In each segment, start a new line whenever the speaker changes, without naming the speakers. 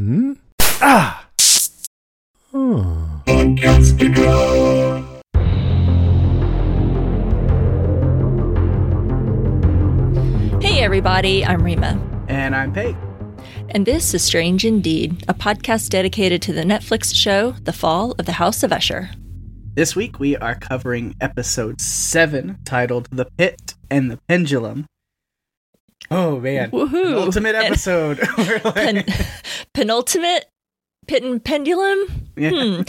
Hmm? Ah!
Hey everybody, I'm Rima.
And I'm Pate.
And this is Strange Indeed, a podcast dedicated to the Netflix show The Fall of the House of Usher.
This week we are covering episode 7, titled The Pit and the Pendulum. Oh man,
Woohoo!
Ultimate episode.
Penultimate Pit and Pendulum?
Yeah.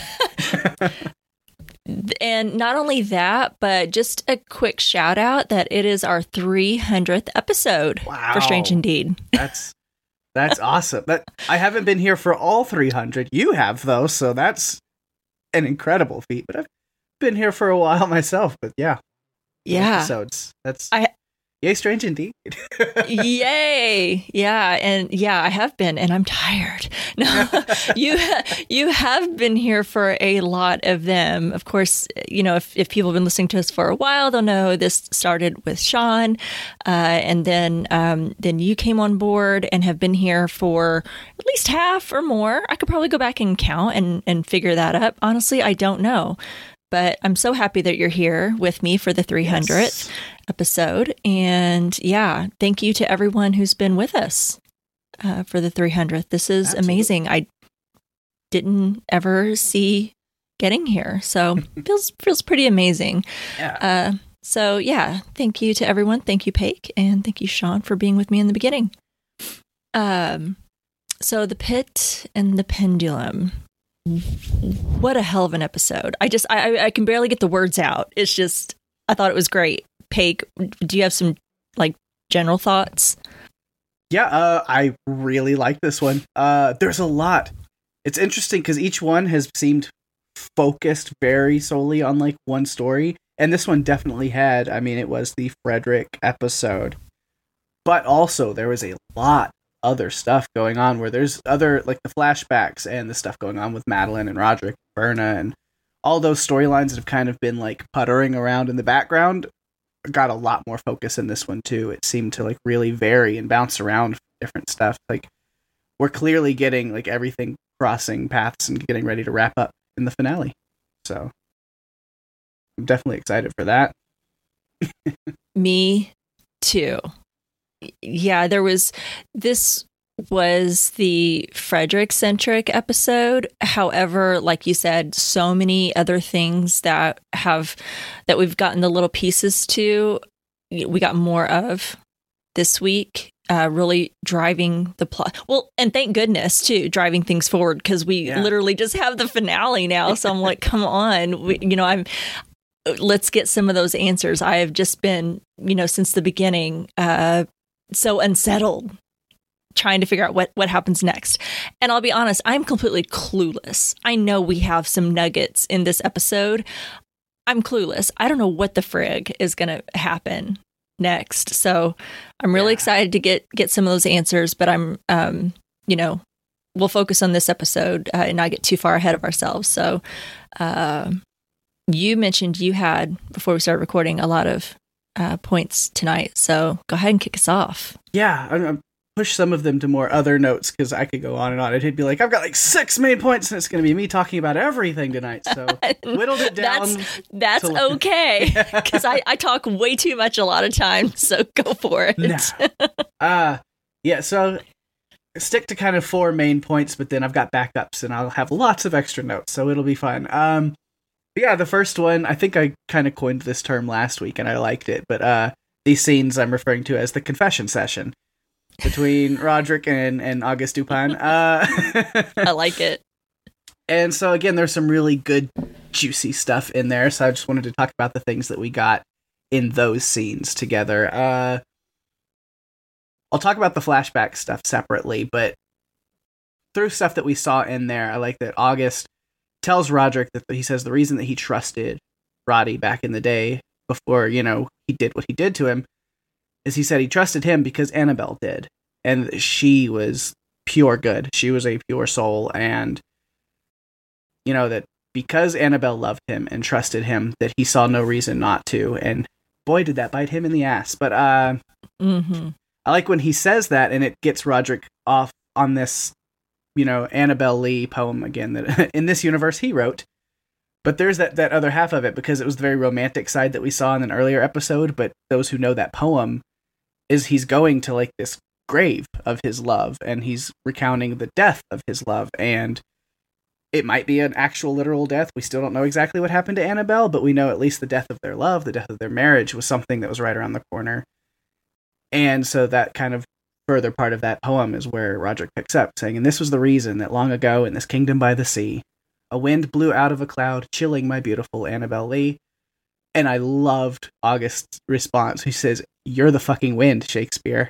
And not only that, but just a quick shout out that it is our 300th episode for Strange Indeed.
That's awesome. I haven't been here for all 300. You have, though, so that's an incredible feat. But I've been here for a while myself. But yeah. Episodes. Yay, Strange Indeed.
Yay. Yeah. And yeah, I have been, and I'm tired. No, you have been here for a lot of them. Of course, you know, if people have been listening to us for a while, they'll know this started with Sean. And then you came on board and have been here for at least half or more. I could probably go back and count and figure that up. Honestly, I don't know. But I'm so happy that you're here with me for the 300th episode. And yeah, thank you to everyone who's been with us for the 300th. This is amazing. I didn't ever see getting here. So feels pretty amazing.
Yeah.
So yeah, thank you to everyone. Thank you, Paik. And thank you, Sean, for being with me in the beginning. So the Pit and the Pendulum. What a hell of an episode. I can barely get the words out. It's just, I thought it was great. Paik, do you have some general thoughts?
Yeah, I really like this one. There's a lot. It's interesting because each one has seemed focused very solely on one story. And this one definitely had, it was the Frederick episode. But also there was a lot other stuff going on where there's other the flashbacks and the stuff going on with Madeline and Roderick, Berna, and all those storylines that have kind of been puttering around in the background got a lot more focus in this one too. It seemed to really vary and bounce around different stuff. We're clearly getting everything crossing paths and getting ready to wrap up in the finale. So I'm definitely excited for that.
Me too. Yeah, this was the Frederick-centric episode. However, like you said, so many other things that we've gotten the little pieces to, we got more of this week, really driving the plot. Well, and thank goodness, too, driving things forward, because we literally just have the finale now. So I'm like, come on, let's get some of those answers. I have just been, since the beginning, so unsettled, trying to figure out what happens next. And I'll be honest, I'm completely clueless. I know we have some nuggets in this episode. I'm clueless. I don't know what the frig is going to happen next. So I'm really excited to get some of those answers, but I'm, we'll focus on this episode and not get too far ahead of ourselves. So you mentioned you had, before we started recording, a lot of points tonight, so go ahead and kick us off.
Yeah, I'm push some of them to more other notes because I could go on and on. It'd be I've got 6 main points, and it's going to be me talking about everything tonight. So whittled it down.
That's okay, because I talk way too much a lot of times. So go for it.
Nah. Yeah. So stick to kind of 4 main points, but then I've got backups, and I'll have lots of extra notes, so it'll be fun. Yeah, the first one, I think I kind of coined this term last week, and I liked it, but these scenes I'm referring to as the confession session between Roderick and Auguste Dupin.
I like it.
And so, again, there's some really good, juicy stuff in there, so I just wanted to talk about the things that we got in those scenes together. I'll talk about the flashback stuff separately, but through stuff that we saw in there, I like that Auguste tells Roderick that he says the reason that he trusted Roddy back in the day before, he did what he did to him is he said he trusted him because Annabelle did. And she was pure good. She was a pure soul. And, that because Annabelle loved him and trusted him, that he saw no reason not to. And boy, did that bite him in the ass. But I like when he says that and it gets Roderick off on this Annabelle Lee poem again that in this universe he wrote. But there's that other half of it, because it was the very romantic side that we saw in an earlier episode. But those who know that poem is he's going to like this grave of his love, and he's recounting the death of his love. And it might be an actual literal death. We still don't know exactly what happened to Annabelle, but we know at least the death of their love, the death of their marriage was something that was right around the corner. And so that kind of further part of that poem is where Roderick picks up, saying, "And this was the reason that long ago in this kingdom by the sea, a wind blew out of a cloud, chilling my beautiful Annabelle Lee." And I loved August's response. He says, "You're the fucking wind, Shakespeare."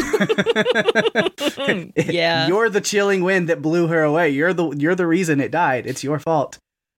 Yeah,
you're the chilling wind that blew her away. You're the reason it died. It's your fault.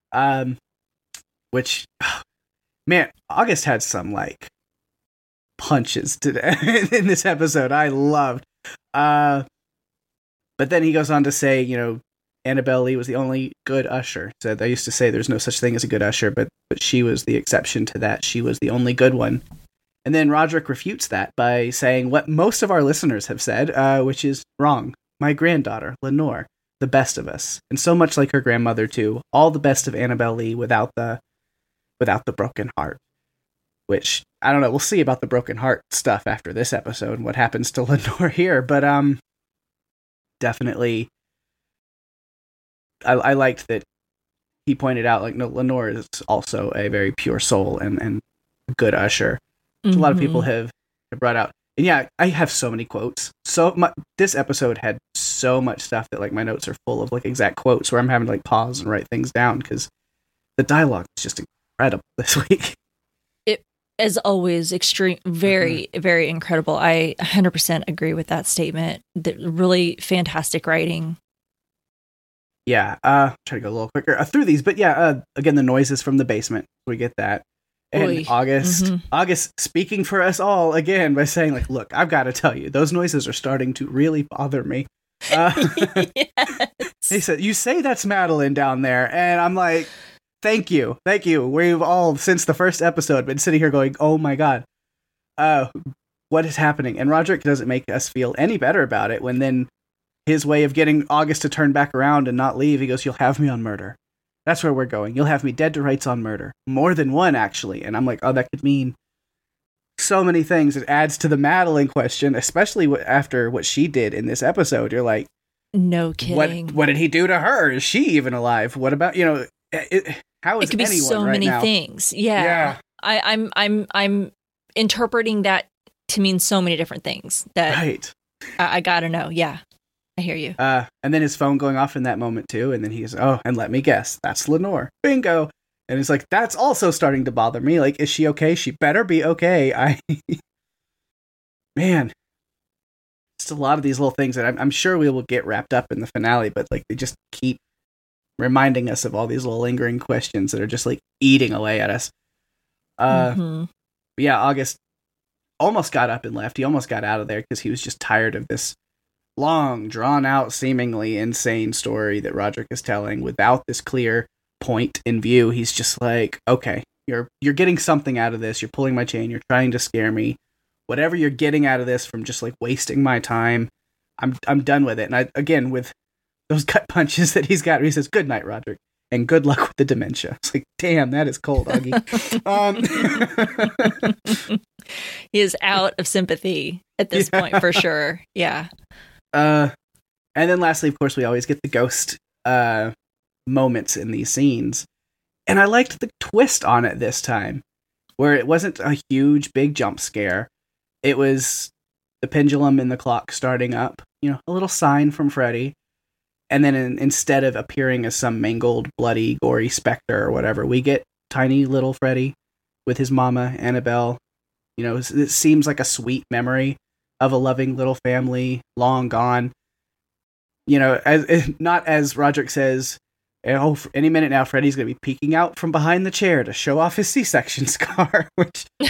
Which, man, August had some like punches today in this episode. I loved. But then he goes on to say, Annabelle Lee was the only good usher. So they used to say there's no such thing as a good usher, but she was the exception to that. She was the only good one. And then Roderick refutes that by saying what most of our listeners have said, which is wrong. My granddaughter, Lenore, the best of us, and so much like her grandmother too. All the best of Annabelle Lee without the broken heart. Which I don't know. We'll see about the broken heart stuff after this episode and what happens to Lenore here. But definitely. I liked that he pointed out, like, no, Lenore is also a very pure soul and a good usher. Mm-hmm. A lot of people have brought out. And yeah, I have so many quotes. This episode had so much stuff that, like, my notes are full of, like, exact quotes where I'm having to, like, pause and write things down because the dialogue is just incredible this week.
It, as always, extreme, very, very incredible. I 100% agree with that statement. Really fantastic writing.
Yeah, try to go a little quicker through these, but yeah, again, the noises from the basement, we get that. And
Oy.
August speaking for us all again by saying, like, look, I've got to tell you, those noises are starting to really bother me.
Yes.
He said, "You say that's Madeline down there," and I'm like, thank you. We've all, since the first episode, been sitting here going, oh my god, what is happening? And Roderick doesn't make us feel any better about it when then his way of getting August to turn back around and not leave, he goes, "You'll have me on murder. That's where we're going. You'll have me dead to rights on murder. More than one, actually." And I'm like, oh, that could mean so many things. It adds to the Madeline question, especially after what she did in this episode. You're like,
no kidding.
What did he do to her? Is she even alive? What about, how is
it could be
anyone
so
right
many
now?
things. Yeah. I'm interpreting that to mean so many different things that
right.
I gotta know. Yeah. I hear you.
And then his phone going off in that moment too, and then he's, "Oh, and let me guess, that's Lenore. Bingo." And it's like, that's also starting to bother me. Like, is she okay? She better be okay. Man, just a lot of these little things that I'm sure we will get wrapped up in the finale, but like they just keep reminding us of all these little lingering questions that are just like eating away at us. Yeah, August almost got up and left. He almost got out of there because he was just tired of this long, drawn-out, seemingly insane story that Roderick is telling without this clear point in view. He's just like, okay, you're getting something out of this. You're pulling my chain. You're trying to scare me. Whatever you're getting out of this from just like wasting my time, I'm done with it. And again, with those gut punches that he's got, he says, "Good night, Roderick, and good luck with the dementia." It's like, damn, that is cold, Augie.
He is out of sympathy at this point for sure. Yeah.
And then lastly, of course, we always get the ghost moments in these scenes. And I liked the twist on it this time, where it wasn't a huge, big jump scare. It was the pendulum in the clock starting up, a little sign from Freddy. And then instead of appearing as some mangled, bloody, gory specter or whatever, we get tiny little Freddy with his mama, Annabelle. It seems like a sweet memory of a loving little family, long gone. Not as Roderick says, "Oh, any minute now, Freddy's going to be peeking out from behind the chair to show off his C-section scar," which...
No,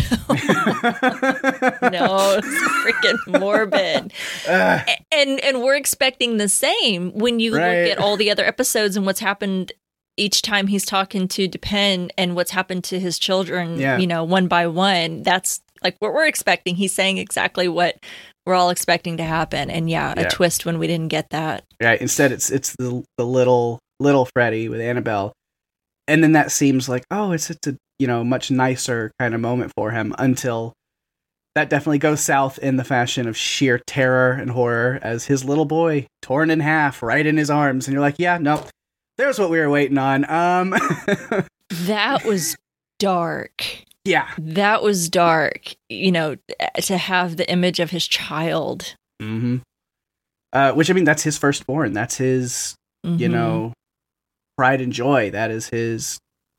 it's freaking morbid. And we're expecting the same when you look at all the other episodes and what's happened each time he's talking to Dupin and what's happened to his children, one by one. That's like what we're expecting. He's saying exactly what we're all expecting to happen. And a twist when we didn't get that.
Right. Instead, it's the little Freddy with Annabelle. And then that seems like, it's a, much nicer kind of moment for him, until that definitely goes south in the fashion of sheer terror and horror as his little boy torn in half right in his arms. And you're like, yeah, no, there's what we were waiting on.
That was dark.
Yeah.
That was dark, to have the image of his child.
Mm-hmm. Which, I mean, that's his firstborn. That's his, pride and joy. That is his,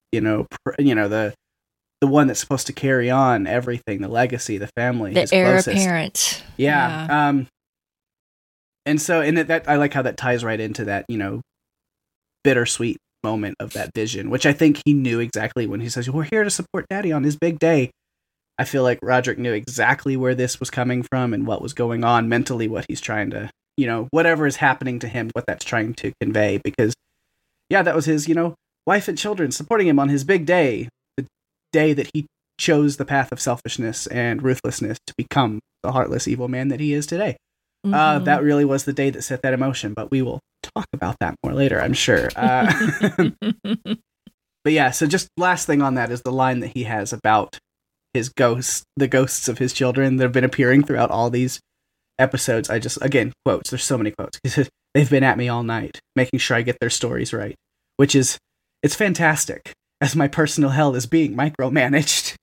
the one that's supposed to carry on everything, the legacy, the family,
the heir apparent.
Yeah. And so, that I like how that ties right into that, bittersweet moment of that vision, which I think he knew exactly when he says, we're here to support Daddy on his big day. I feel like Roderick knew exactly where this was coming from and what was going on mentally, what he's trying to, whatever is happening to him, what that's trying to convey. Because, that was his, wife and children supporting him on his big day, the day that he chose the path of selfishness and ruthlessness to become the heartless, evil man that he is today. Mm-hmm. That really was the day that set that emotion, but we will talk about that more later, I'm sure. But yeah, so just last thing on that is the line that he has about his ghosts, the ghosts of his children that have been appearing throughout all these episodes. I just, again, quotes. There's so many quotes. He says, they've been at me all night, making sure I get their stories right, which is, it's fantastic, as my personal hell is being micromanaged.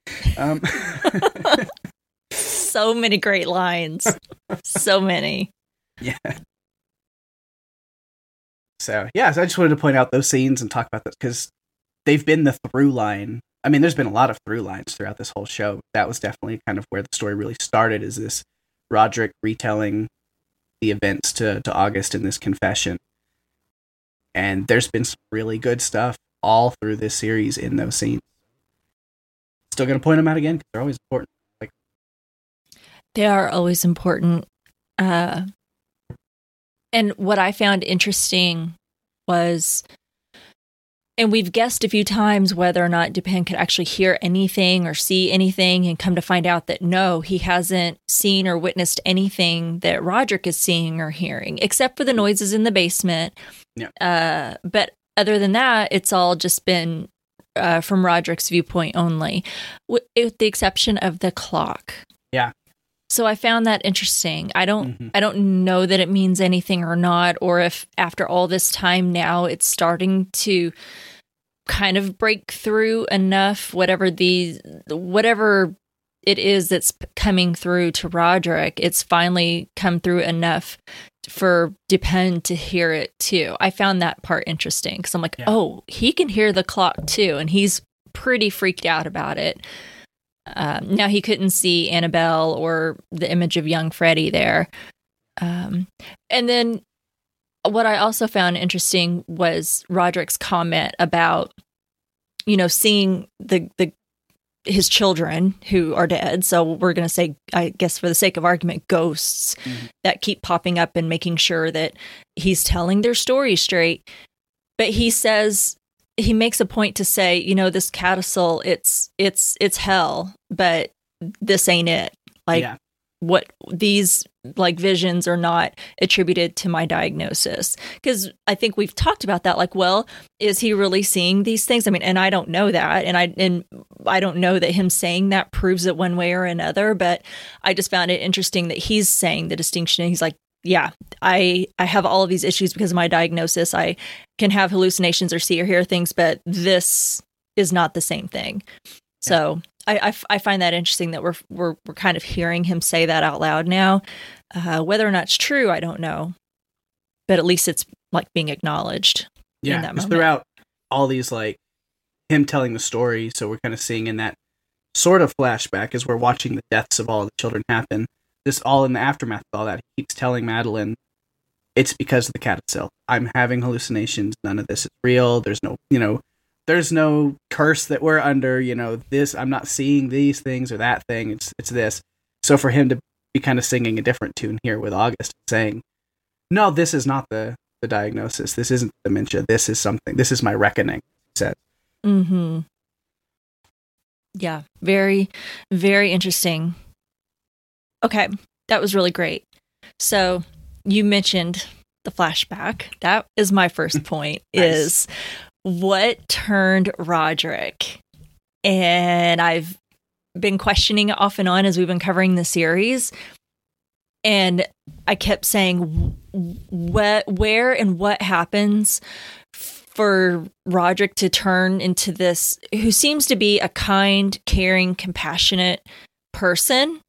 So many great lines. So many.
Yeah. So I just wanted to point out those scenes and talk about this because they've been the through line. I mean, there's been a lot of through lines throughout this whole show. That was definitely kind of where the story really started, is this Roderick retelling the events to August in this confession. And there's been some really good stuff all through this series in those scenes. Still going to point them out again because they're always important.
They are always important. And what I found interesting was, and we've guessed a few times whether or not Dupin could actually hear anything or see anything, and come to find out that no, he hasn't seen or witnessed anything that Roderick is seeing or hearing, except for the noises in the basement. Yeah. But other than that, it's all just been from Roderick's viewpoint only, with the exception of the clock.
Yeah.
So I found that interesting. I don't know that it means anything or not, or if after all this time now it's starting to kind of break through enough, whatever it is that's coming through to Roderick, it's finally come through enough for Dupin to hear it too. I found that part interesting because I'm like, oh, he can hear the clock too, and he's pretty freaked out about it. Now he couldn't see Annabelle or the image of young Freddy there. And then what I also found interesting was Roderick's comment about, seeing his children who are dead. So we're going to say, I guess for the sake of argument, ghosts that keep popping up and making sure that he's telling their story straight. But he says, he makes a point to say, this Catacil, it's hell, but this ain't it. What these visions are not attributed to my diagnosis. Because I think we've talked about that. Is he really seeing these things? I mean, and I don't know that, and I don't know that him saying that proves it one way or another. But I just found it interesting that he's saying the distinction. He's like, yeah, I have all of these issues because of my diagnosis. I can have hallucinations or see or hear things, but this is not the same thing. Yeah. So I find that interesting that we're kind of hearing him say that out loud now. Whether or not it's true, I don't know, but at least it's being acknowledged.
Yeah,
in that moment.
Throughout all these him telling the story, so we're kind of seeing in that sort of flashback as we're watching the deaths of all the children happen. This all in the aftermath of all that, he keeps telling Madeline, it's because of the Catacil. I'm having hallucinations. None of this is real. There's no, there's no curse that we're under. This, I'm not seeing these things or that thing. It's this. So for him to be kind of singing a different tune here with August, saying, no, this is not the diagnosis. This isn't dementia. This is something. This is my reckoning, he said.
Mm-hmm. Yeah. Very, very interesting. Okay. That was really great. So you mentioned the flashback. That is my first point.
Nice.
Is what turned Roderick? And I've been questioning it off and on as we've been covering the series. And I kept saying, where and what happens for Roderick to turn into this, who seems to be a kind, caring, compassionate person.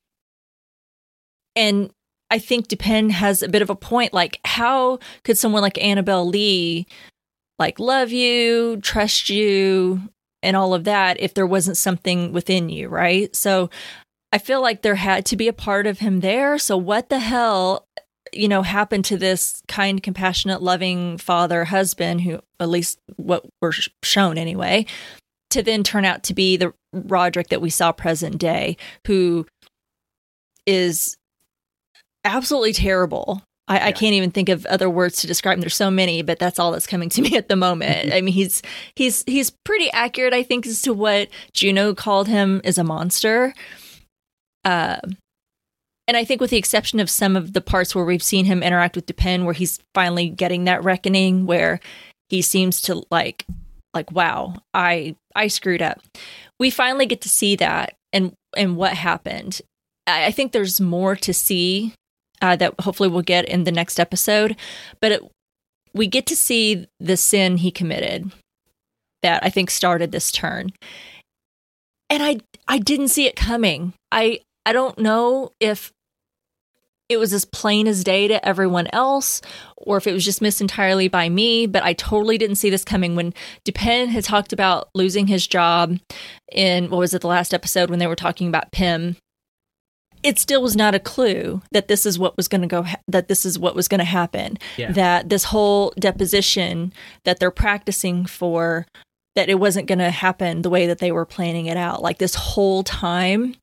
And I think Dupin has a bit of a point. Like, how could someone like Annabelle Lee, like, love you, trust you, and all of that if there wasn't something within you, right? So I feel like there had to be a part of him there. So what the hell, happened to this kind, compassionate, loving father, husband, who, at least what we're shown anyway, to then turn out to be the Roderick that we saw present day, who is absolutely terrible. I can't even think of other words to describe him. There's so many, but that's all that's coming to me at the moment. I mean, he's pretty accurate, I think, as to what Juno called him, as a monster. And I think with the exception of some of the parts where we've seen him interact with Dupin, where he's finally getting that reckoning, where he seems to like, wow, I screwed up. We finally get to see that and what happened. I think there's more to see that hopefully we'll get in the next episode, but we get to see the sin he committed that I think started this turn. And I didn't see it coming. I don't know if it was as plain as day to everyone else, or if it was just missed entirely by me, but I totally didn't see this coming. When Dupin had talked about losing his job in, what was it, the last episode when they were talking about Pym, it still was not a clue that this is what was going to go, that this is what was going to happen. Yeah. That this whole deposition that they're practicing for, that it wasn't going to happen the way that they were planning it out. Like, this whole time,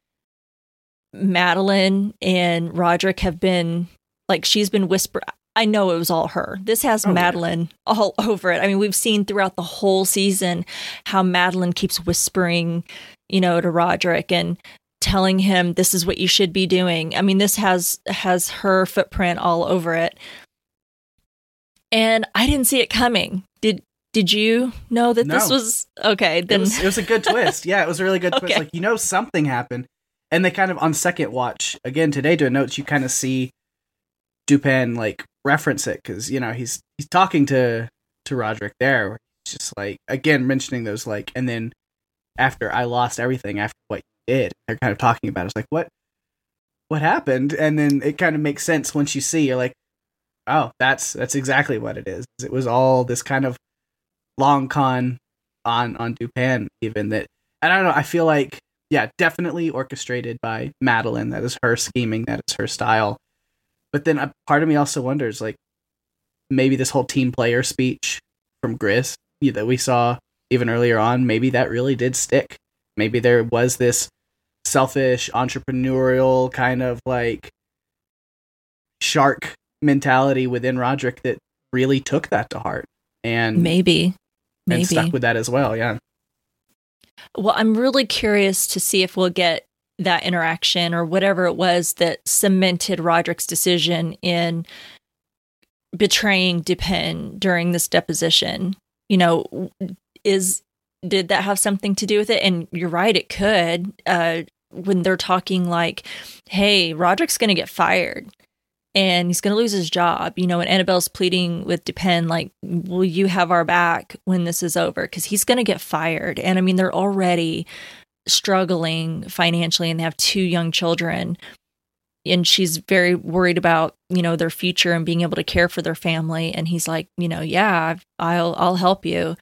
Madeline and Roderick have been, like, she's been whispering. I know it was all her. This has Madeline all over it. I mean, we've seen throughout the whole season how Madeline keeps whispering, to Roderick and telling him, this is what you should be doing. I mean, this has her footprint all over it. And I didn't see it coming. Did you know that this was okay? Then
it was a good twist. Yeah, it was a really good twist. Like, something happened. And they kind of, on second watch, again, today doing notes, you kind of see Dupin, like, reference it, because, he's talking to Roderick there. It's just, like, again, mentioning those, like, and then after I lost everything, after what you did, they're kind of talking about it. It's like, what happened? And then it kind of makes sense once you see, you're like, oh, that's exactly what it is. It was all this kind of long con on Dupin, even that, and I don't know, I feel like, yeah, definitely orchestrated by Madeline. That is her scheming. That is her style. But then a part of me also wonders, like, maybe this whole team player speech from Grist that we saw even earlier on, maybe that really did stick. Maybe there was this selfish, entrepreneurial kind of, like, shark mentality within Roderick that really took that to heart. And
maybe
stuck with that as well. Yeah.
Well, I'm really curious to see if we'll get that interaction or whatever it was that cemented Roderick's decision in betraying Dupin during this deposition. Did that have something to do with it? And you're right, it could. When they're talking like, hey, Roderick's going to get fired and he's going to lose his job, and Annabelle's pleading with Dupin, like, will you have our back when this is over? Because he's going to get fired. And I mean, they're already struggling financially and they have 2 young children. And she's very worried about, their future and being able to care for their family. And he's like, yeah, I'll help you.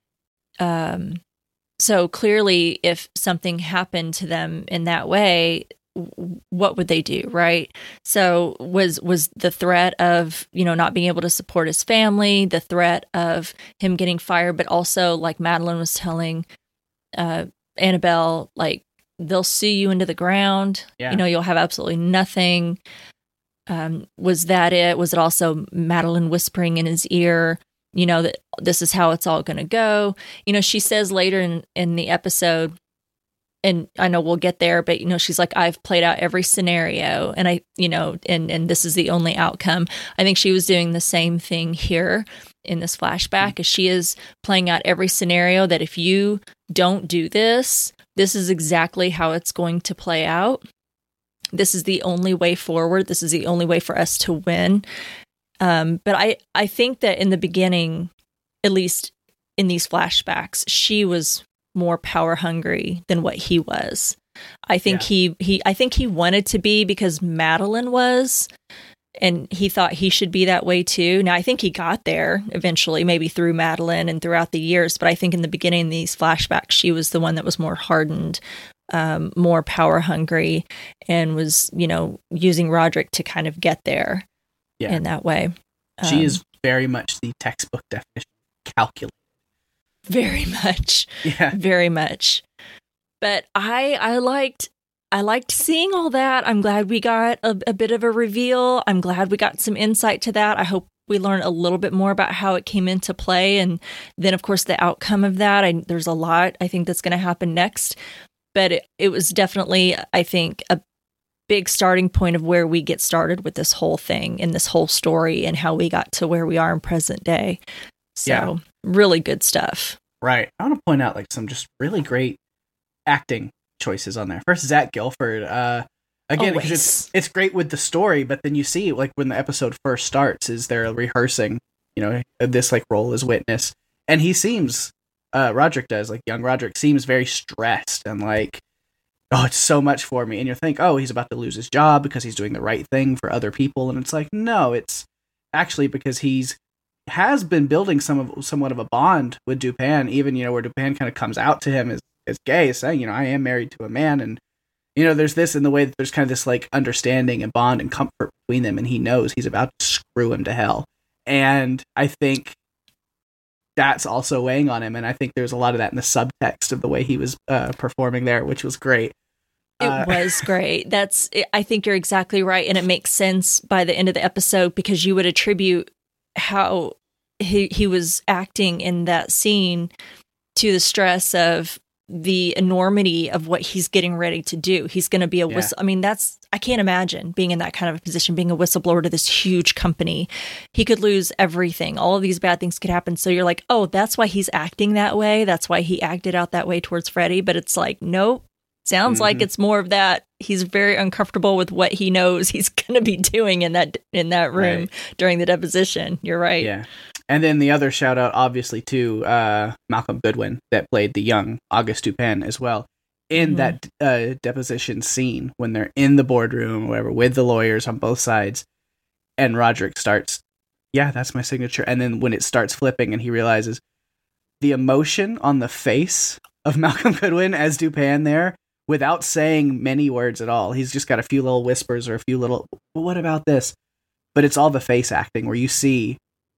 So clearly, if something happened to them in that way, what would they do, right? So was the threat of, not being able to support his family, the threat of him getting fired, but also, like Madeline was telling Annabelle, like, they'll sue you into the ground. Yeah. You'll have absolutely nothing. Was that it? Was it also Madeline whispering in his ear, that this is how it's all going to go? She says later in the episode, and I know we'll get there, but she's like, I've played out every scenario, and and this is the only outcome. I think she was doing the same thing here in this flashback, as she is playing out every scenario, that if you don't do this, this is exactly how it's going to play out. This is the only way forward. This is the only way for us to win. But I think that in the beginning, at least in these flashbacks, she was more power hungry than what he was. I think I think he wanted to be, because Madeline was, and he thought he should be that way too. Now I think he got there eventually, maybe through Madeline and throughout the years, but I think in the beginning of these flashbacks, she was the one that was more hardened, more power hungry, and was, using Roderick to kind of get there in that way.
She is very much the textbook definition of calculated.
Very much.
Yeah.
Very much. But I liked seeing all that. I'm glad we got a bit of a reveal. I'm glad we got some insight to that. I hope we learn a little bit more about how it came into play. And then, of course, the outcome of that. There's a lot, I think, that's going to happen next. But it was definitely, I think, a big starting point of where we get started with this whole thing and this whole story, and how we got to where we are in present day. So really good stuff.
Right. I want to point out some just really great acting choices on there. First, Zach Gilford. Again, because it's great with the story, but then you see when the episode first starts, is they're rehearsing, this role as witness, and he seems, Roderick does, young Roderick seems very stressed and oh, it's so much for me. And you think, oh, he's about to lose his job because he's doing the right thing for other people, and it's no, it's actually because has been building somewhat of a bond with Dupin, even, where Dupin kind of comes out to him as gay, saying, I am married to a man. And, there's this in the way that there's kind of this understanding and bond and comfort between them. And he knows he's about to screw him to hell. And I think that's also weighing on him. And I think there's a lot of that in the subtext of the way he was performing there, which was great.
It was great. I think you're exactly right. And it makes sense by the end of the episode, because you would attribute how he was acting in that scene to the stress of the enormity of what he's getting ready to do. He's going to be a whistle. I mean, I can't imagine being in that kind of a position, being a whistleblower to this huge company. He could lose everything. All of these bad things could happen. So you're like, oh, that's why he's acting that way. That's why he acted out that way towards Freddie. But it's nope. Sounds like it's more of that. He's very uncomfortable with what he knows he's going to be doing in that room during the deposition. You're right.
Yeah. And then the other shout out, obviously, to Malcolm Goodwin, that played the young Auguste Dupin as well, in that deposition scene when they're in the boardroom or whatever with the lawyers on both sides, and Roderick starts, yeah, that's my signature. And then when it starts flipping and he realizes the emotion on the face of Malcolm Goodwin as Dupin there, without saying many words at all. He's just got a few little whispers or a few little, well, what about this? But it's all the face acting where you see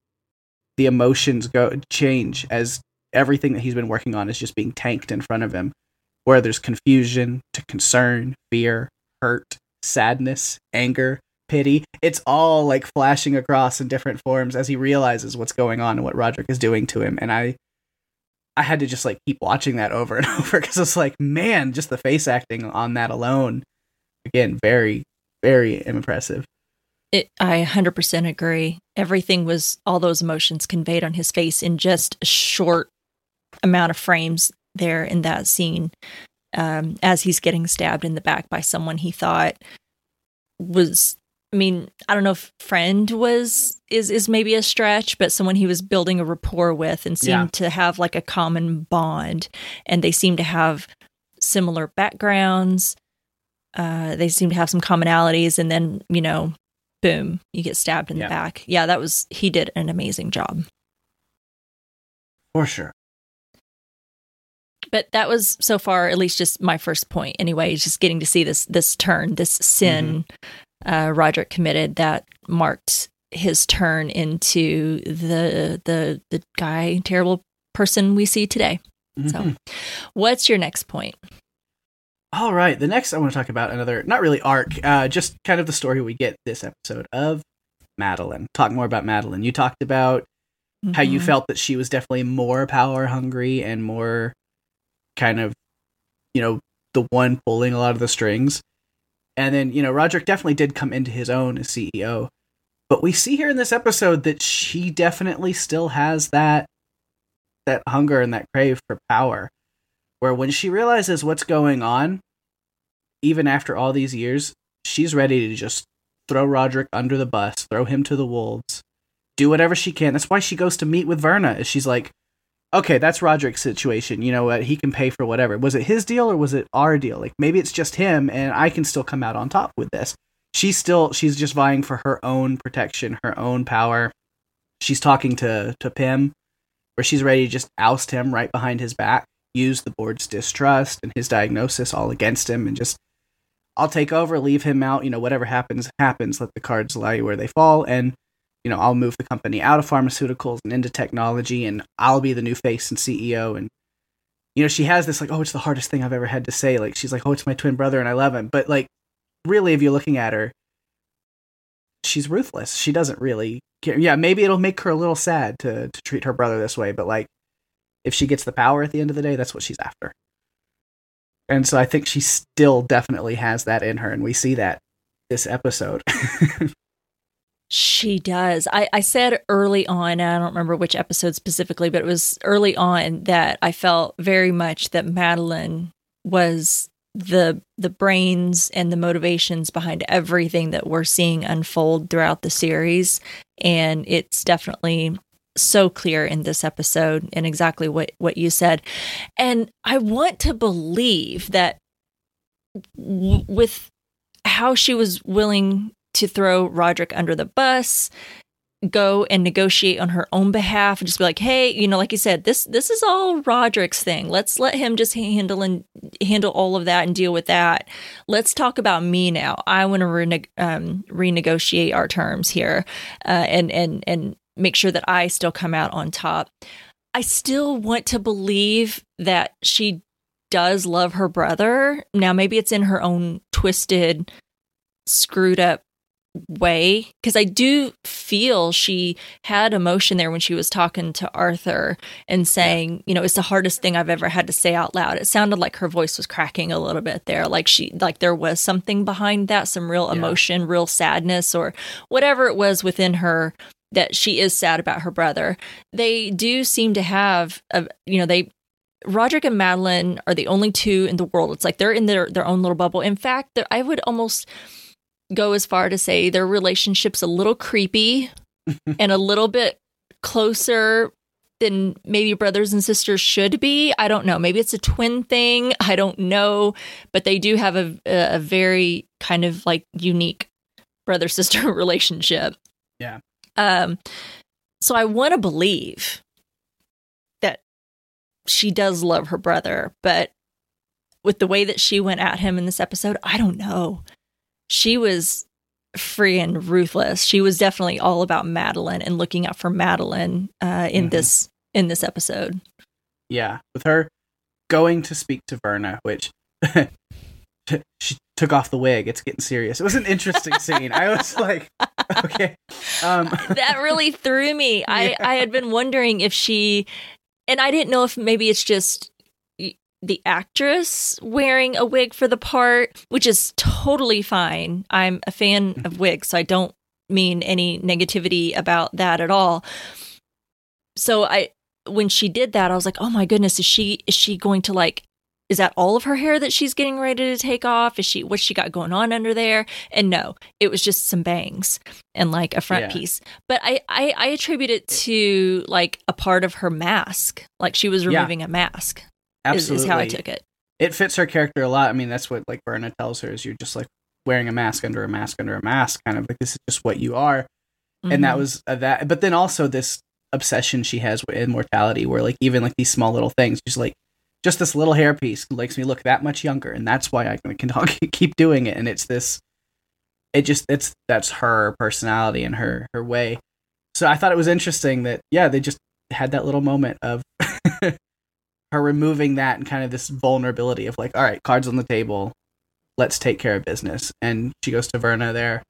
the emotions change as everything that he's been working on is just being tanked in front of him, where there's confusion to concern, fear, hurt, sadness, anger, pity. It's all flashing across in different forms as he realizes what's going on and what Roderick is doing to him. And I had to just keep watching that over and over, because it's man, just the face acting on that alone, again, very, very impressive.
I 100% agree. Everything was, all those emotions conveyed on his face in just a short amount of frames there in that scene, as he's getting stabbed in the back by someone he thought was, I mean, I don't know if friend is maybe a stretch, but someone he was building a rapport with and seemed to have a common bond, and they seem to have similar backgrounds. They seem to have some commonalities, and then, boom, you get stabbed in the back. Yeah, he did an amazing job.
For sure.
But that was, so far, at least just my first point anyway, is just getting to see this turn, this sin Roderick committed that marked his turn into the guy, terrible person we see today. So what's your next point?
All right, the next I want to talk about another, not really arc, just kind of the story we get this episode of Madeline. Talk more about Madeline. You talked about how you felt that she was definitely more power hungry and more kind of, the one pulling a lot of the strings. And then, Roderick definitely did come into his own as CEO. But we see here in this episode that she definitely still has that hunger and that crave for power. Where when she realizes what's going on, even after all these years, she's ready to just throw Roderick under the bus, throw him to the wolves, do whatever she can. That's why she goes to meet with Verna. She's like, okay, that's Roderick's situation. You know what? He can pay for whatever. Was it his deal or was it our deal? Like, maybe it's just him and I can still come out on top with this. She's just vying for her own protection, her own power. She's talking to Pym, where she's ready to just oust him right behind his back, use the board's distrust and his diagnosis all against him, and just, I'll take over, leave him out, whatever happens, let the cards lie where they fall, and I'll move the company out of pharmaceuticals and into technology, and I'll be the new face and CEO. And, she has this like, oh, it's the hardest thing I've ever had to say. Like, she's like, oh, it's my twin brother and I love him. But like, really, if you're looking at her, she's ruthless. She doesn't really care. Yeah, maybe it'll make her a little sad to treat her brother this way. But like, if she gets the power at the end of the day, that's what she's after. And so I think she still definitely has that in her. And we see that this episode.
She does. I said early on, and I don't remember which episode specifically, but it was early on that I felt very much that Madeline was the brains and the motivations behind everything that we're seeing unfold throughout the series. And it's definitely so clear in this episode and exactly what you said. And I want to believe that with how she was willing to throw Roderick under the bus, go and negotiate on her own behalf, and just be like, hey, like you said, this is all Roderick's thing. Let's let him just handle all of that and deal with that. Let's talk about me now. I want to renegotiate our terms here, and make sure that I still come out on top. I still want to believe that she does love her brother. Now, maybe it's in her own twisted, screwed up way, because I do feel she had emotion there when she was talking to Arthur and saying, it's the hardest thing I've ever had to say out loud. It sounded like her voice was cracking a little bit there, like there was something behind that, some real emotion, real sadness, or whatever it was within her, that she is sad about her brother. They do seem to have Roderick and Madeline are the only two in the world. It's like they're in their own little bubble. In fact, I would almost go as far to say their relationship's a little creepy and a little bit closer than maybe brothers and sisters should be. I don't know. Maybe it's a twin thing. I don't know. But they do have a very kind of like unique brother-sister relationship.
Yeah.
So I want to believe that she does love her brother, but with the way that she went at him in this episode, I don't know. She was free and ruthless. She was definitely all about Madeline and looking out for Madeline in this episode.
Yeah, with her going to speak to Verna, which she took off the wig. It's getting serious. It was an interesting scene. I was like, okay.
That really threw me. I had been wondering if she, and I didn't know if maybe it's just the actress wearing a wig for the part, which is totally fine. I'm a fan of wigs, so I don't mean any negativity about that at all. So when she did that, I was like, oh my goodness, is she going to like, is that all of her hair that she's getting ready to take off? What's she got going on under there? And no, it was just some bangs and like a front piece. But I attribute it to like a part of her mask. Like she was removing a mask.
Absolutely.
Is how I took it.
It fits her character a lot. I mean, that's what like Verna tells her, is you're just like wearing a mask under a mask under a mask, kind of like this is just what you are. Mm-hmm. And that was that. But then also this obsession she has with immortality, where like even like these small little things, she's like, just this little hairpiece makes me look that much younger, and that's why I can keep doing it. And it's this, that's her personality and her way. So I thought it was interesting that they just had that little moment of her removing that and kind of this vulnerability of like, all right, cards on the table, let's take care of business. And she goes to Verna there.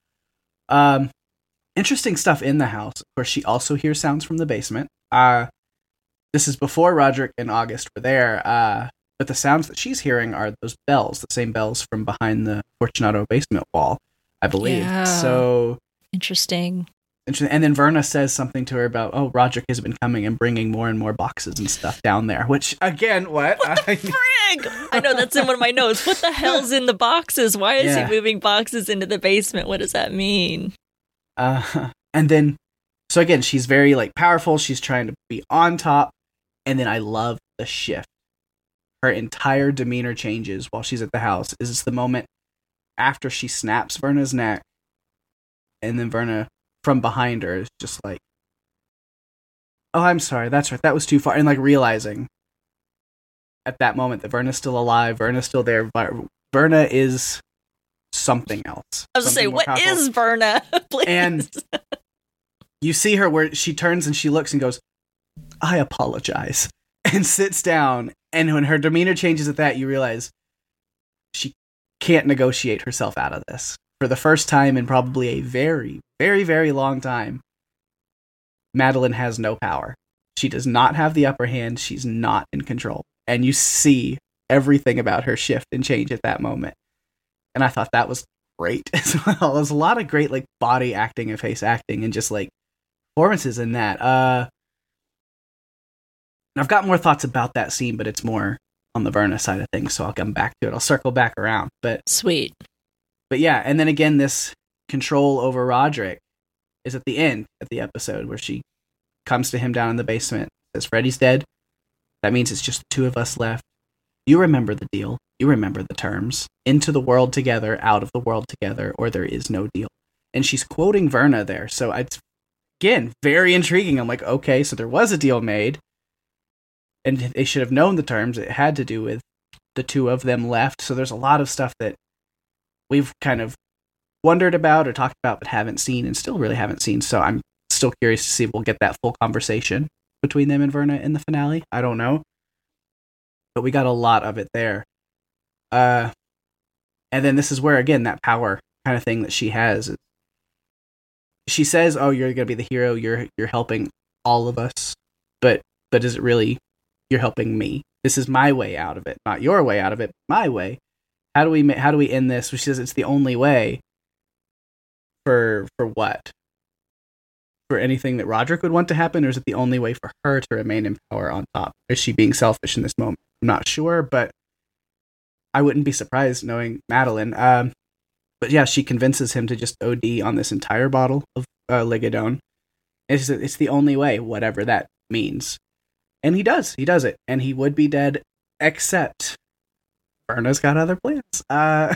Interesting stuff in the house. Of course, she also hears sounds from the basement. This is before Roderick and August were there. But the sounds that she's hearing are those bells, the same bells from behind the Fortunato basement wall, I believe.
Yeah.
So
interesting.
And then Verna says something to her about, oh, Roderick has been coming and bringing more and more boxes and stuff down there, which, again, what
the frig? I know that's in one of my notes. What the hell's in the boxes? Why is he moving boxes into the basement? What does that mean?
And then, so again, she's very, like, powerful. She's trying to be on top. And then I love the shift. Her entire demeanor changes while she's at the house. Is the moment after she snaps Verna's neck, and then Verna from behind her is just like, oh, I'm sorry, that's right, that was too far. And like realizing at that moment that Verna's still alive, Verna's still there. Verna is something else.
I was going to say, what powerful. Is Verna? Please.
And you see her where she turns and she looks and goes, I apologize, and sits down. And when her demeanor changes at that, you realize she can't negotiate herself out of this. For the first time in probably a very, very, very long time, Madeline has no power. She does not have the upper hand. She's not in control. And you see everything about her shift and change at that moment. And I thought that was great as well. There's a lot of great like body acting and face acting and just like performances in that. I've got more thoughts about that scene, but it's more on the Verna side of things, so I'll come back to it. I'll circle back around. But
sweet.
But yeah, and then again, this control over Roderick is at the end of the episode where she comes to him down in the basement, says, Freddy's dead. That means it's just the two of us left. You remember the deal. You remember the terms. Into the world together, out of the world together, or there is no deal. And she's quoting Verna there. So it's, again, very intriguing. I'm like, okay, so there was a deal made. And they should have known the terms. It had to do with the two of them left. So there's a lot of stuff that we've kind of wondered about or talked about but haven't seen and still really haven't seen. So I'm still curious to see if we'll get that full conversation between them and Verna in the finale. I don't know. But we got a lot of it there. And then this is where, again, that power kind of thing that she has. She says, oh, you're going to be the hero. You're helping all of us. But is it really, you're helping me? This is my way out of it. Not your way out of it, my way. How do we end this? She says it's the only way for what? For anything that Roderick would want to happen, or is it the only way for her to remain in power on top? Is she being selfish in this moment? I'm not sure, but I wouldn't be surprised knowing Madeline. But yeah, she convinces him to just OD on this entire bottle of Ligadone. It's the only way, whatever that means. And he does. He does it. And he would be dead, except Verna's got other plans.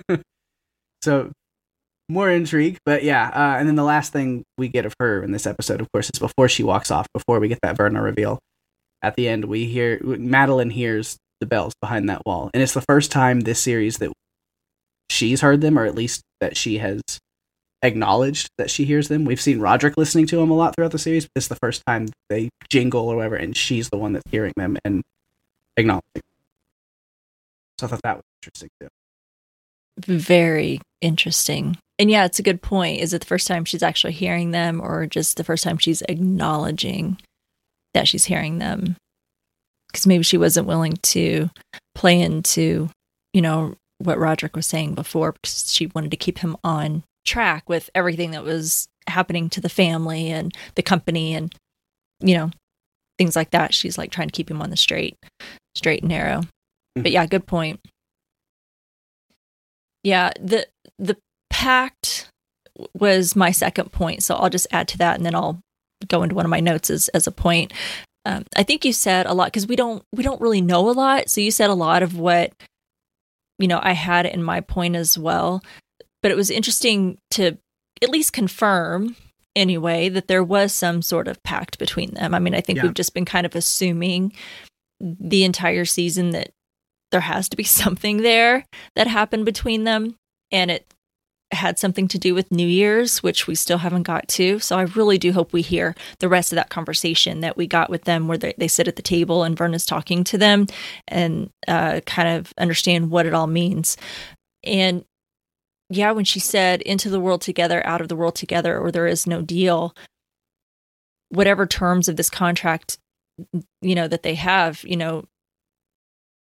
So more intrigue, but yeah. And then the last thing we get of her in this episode, of course, is before she walks off, before we get that Verna reveal. At the end, we hear Madeline hears the bells behind that wall, and it's the first time this series that she's heard them, or at least that she has acknowledged that she hears them. We've seen Roderick listening to them a lot throughout the series, but it's the first time they jingle or whatever, and she's the one that's hearing them and acknowledging them. So I thought that was interesting too.
Very interesting. And yeah, it's a good point. Is it the first time she's actually hearing them, or just the first time she's acknowledging that she's hearing them? Because maybe she wasn't willing to play into, what Roderick was saying before, because she wanted to keep him on track with everything that was happening to the family and the company and, things like that. She's like trying to keep him on the straight and narrow. But yeah, good point. Yeah, the pact was my second point, so I'll just add to that, and then I'll go into one of my notes as a point. I think you said a lot, because we don't really know a lot. So you said a lot of what I had in my point as well. But it was interesting to at least confirm anyway that there was some sort of pact between them. I mean, I think we've just been kind of assuming the entire season that there has to be something there that happened between them, and it had something to do with New Year's, which we still haven't got to. So I really do hope we hear the rest of that conversation that we got with them, where they sit at the table and Verna's talking to them, and kind of understand what it all means. And yeah, when she said into the world together, out of the world together, or there is no deal, whatever terms of this contract, that they have,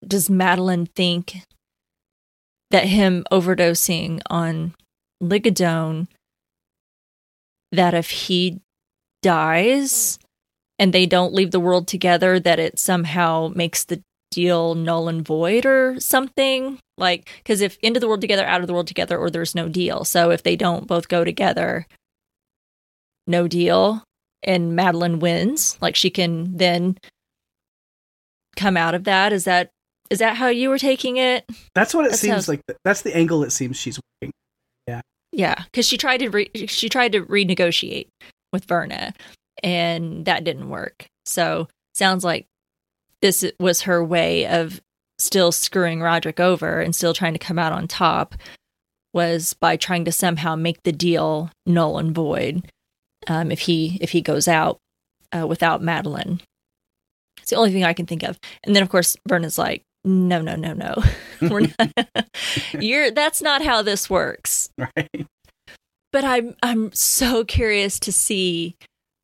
does Madeline think that him overdosing on Ligadone, that if he dies and they don't leave the world together, that it somehow makes the deal null and void or something? Like, because if into the world together, out of the world together, or there's no deal. So if they don't both go together, no deal, and Madeline wins, like she can then come out of that. Is that how you were taking it?
That's what it seems like. That's the angle it seems she's working.
Yeah, because she tried to renegotiate with Verna, and that didn't work. So sounds like this was her way of still screwing Roderick over and still trying to come out on top, was by trying to somehow make the deal null and void if he goes out without Madeline. It's the only thing I can think of. And then, of course, Verna's like, no. We're not. That's not how this works.
Right.
But I'm so curious to see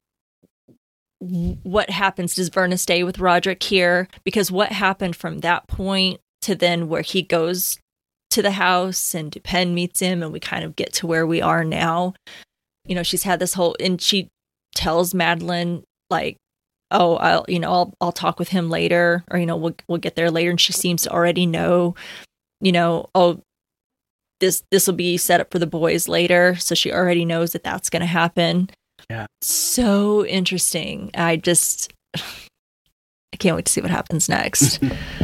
what happens. Does Verna stay with Roderick here? Because what happened from that point to then where he goes to the house and Dupin meets him and we kind of get to where we are now. You know, she's had this whole, and she tells Madeline, like, oh, I'll talk with him later, or, we'll get there later. And she seems to already know, oh, this will be set up for the boys later. So she already knows that that's going to happen.
Yeah.
So interesting. I can't wait to see what happens next.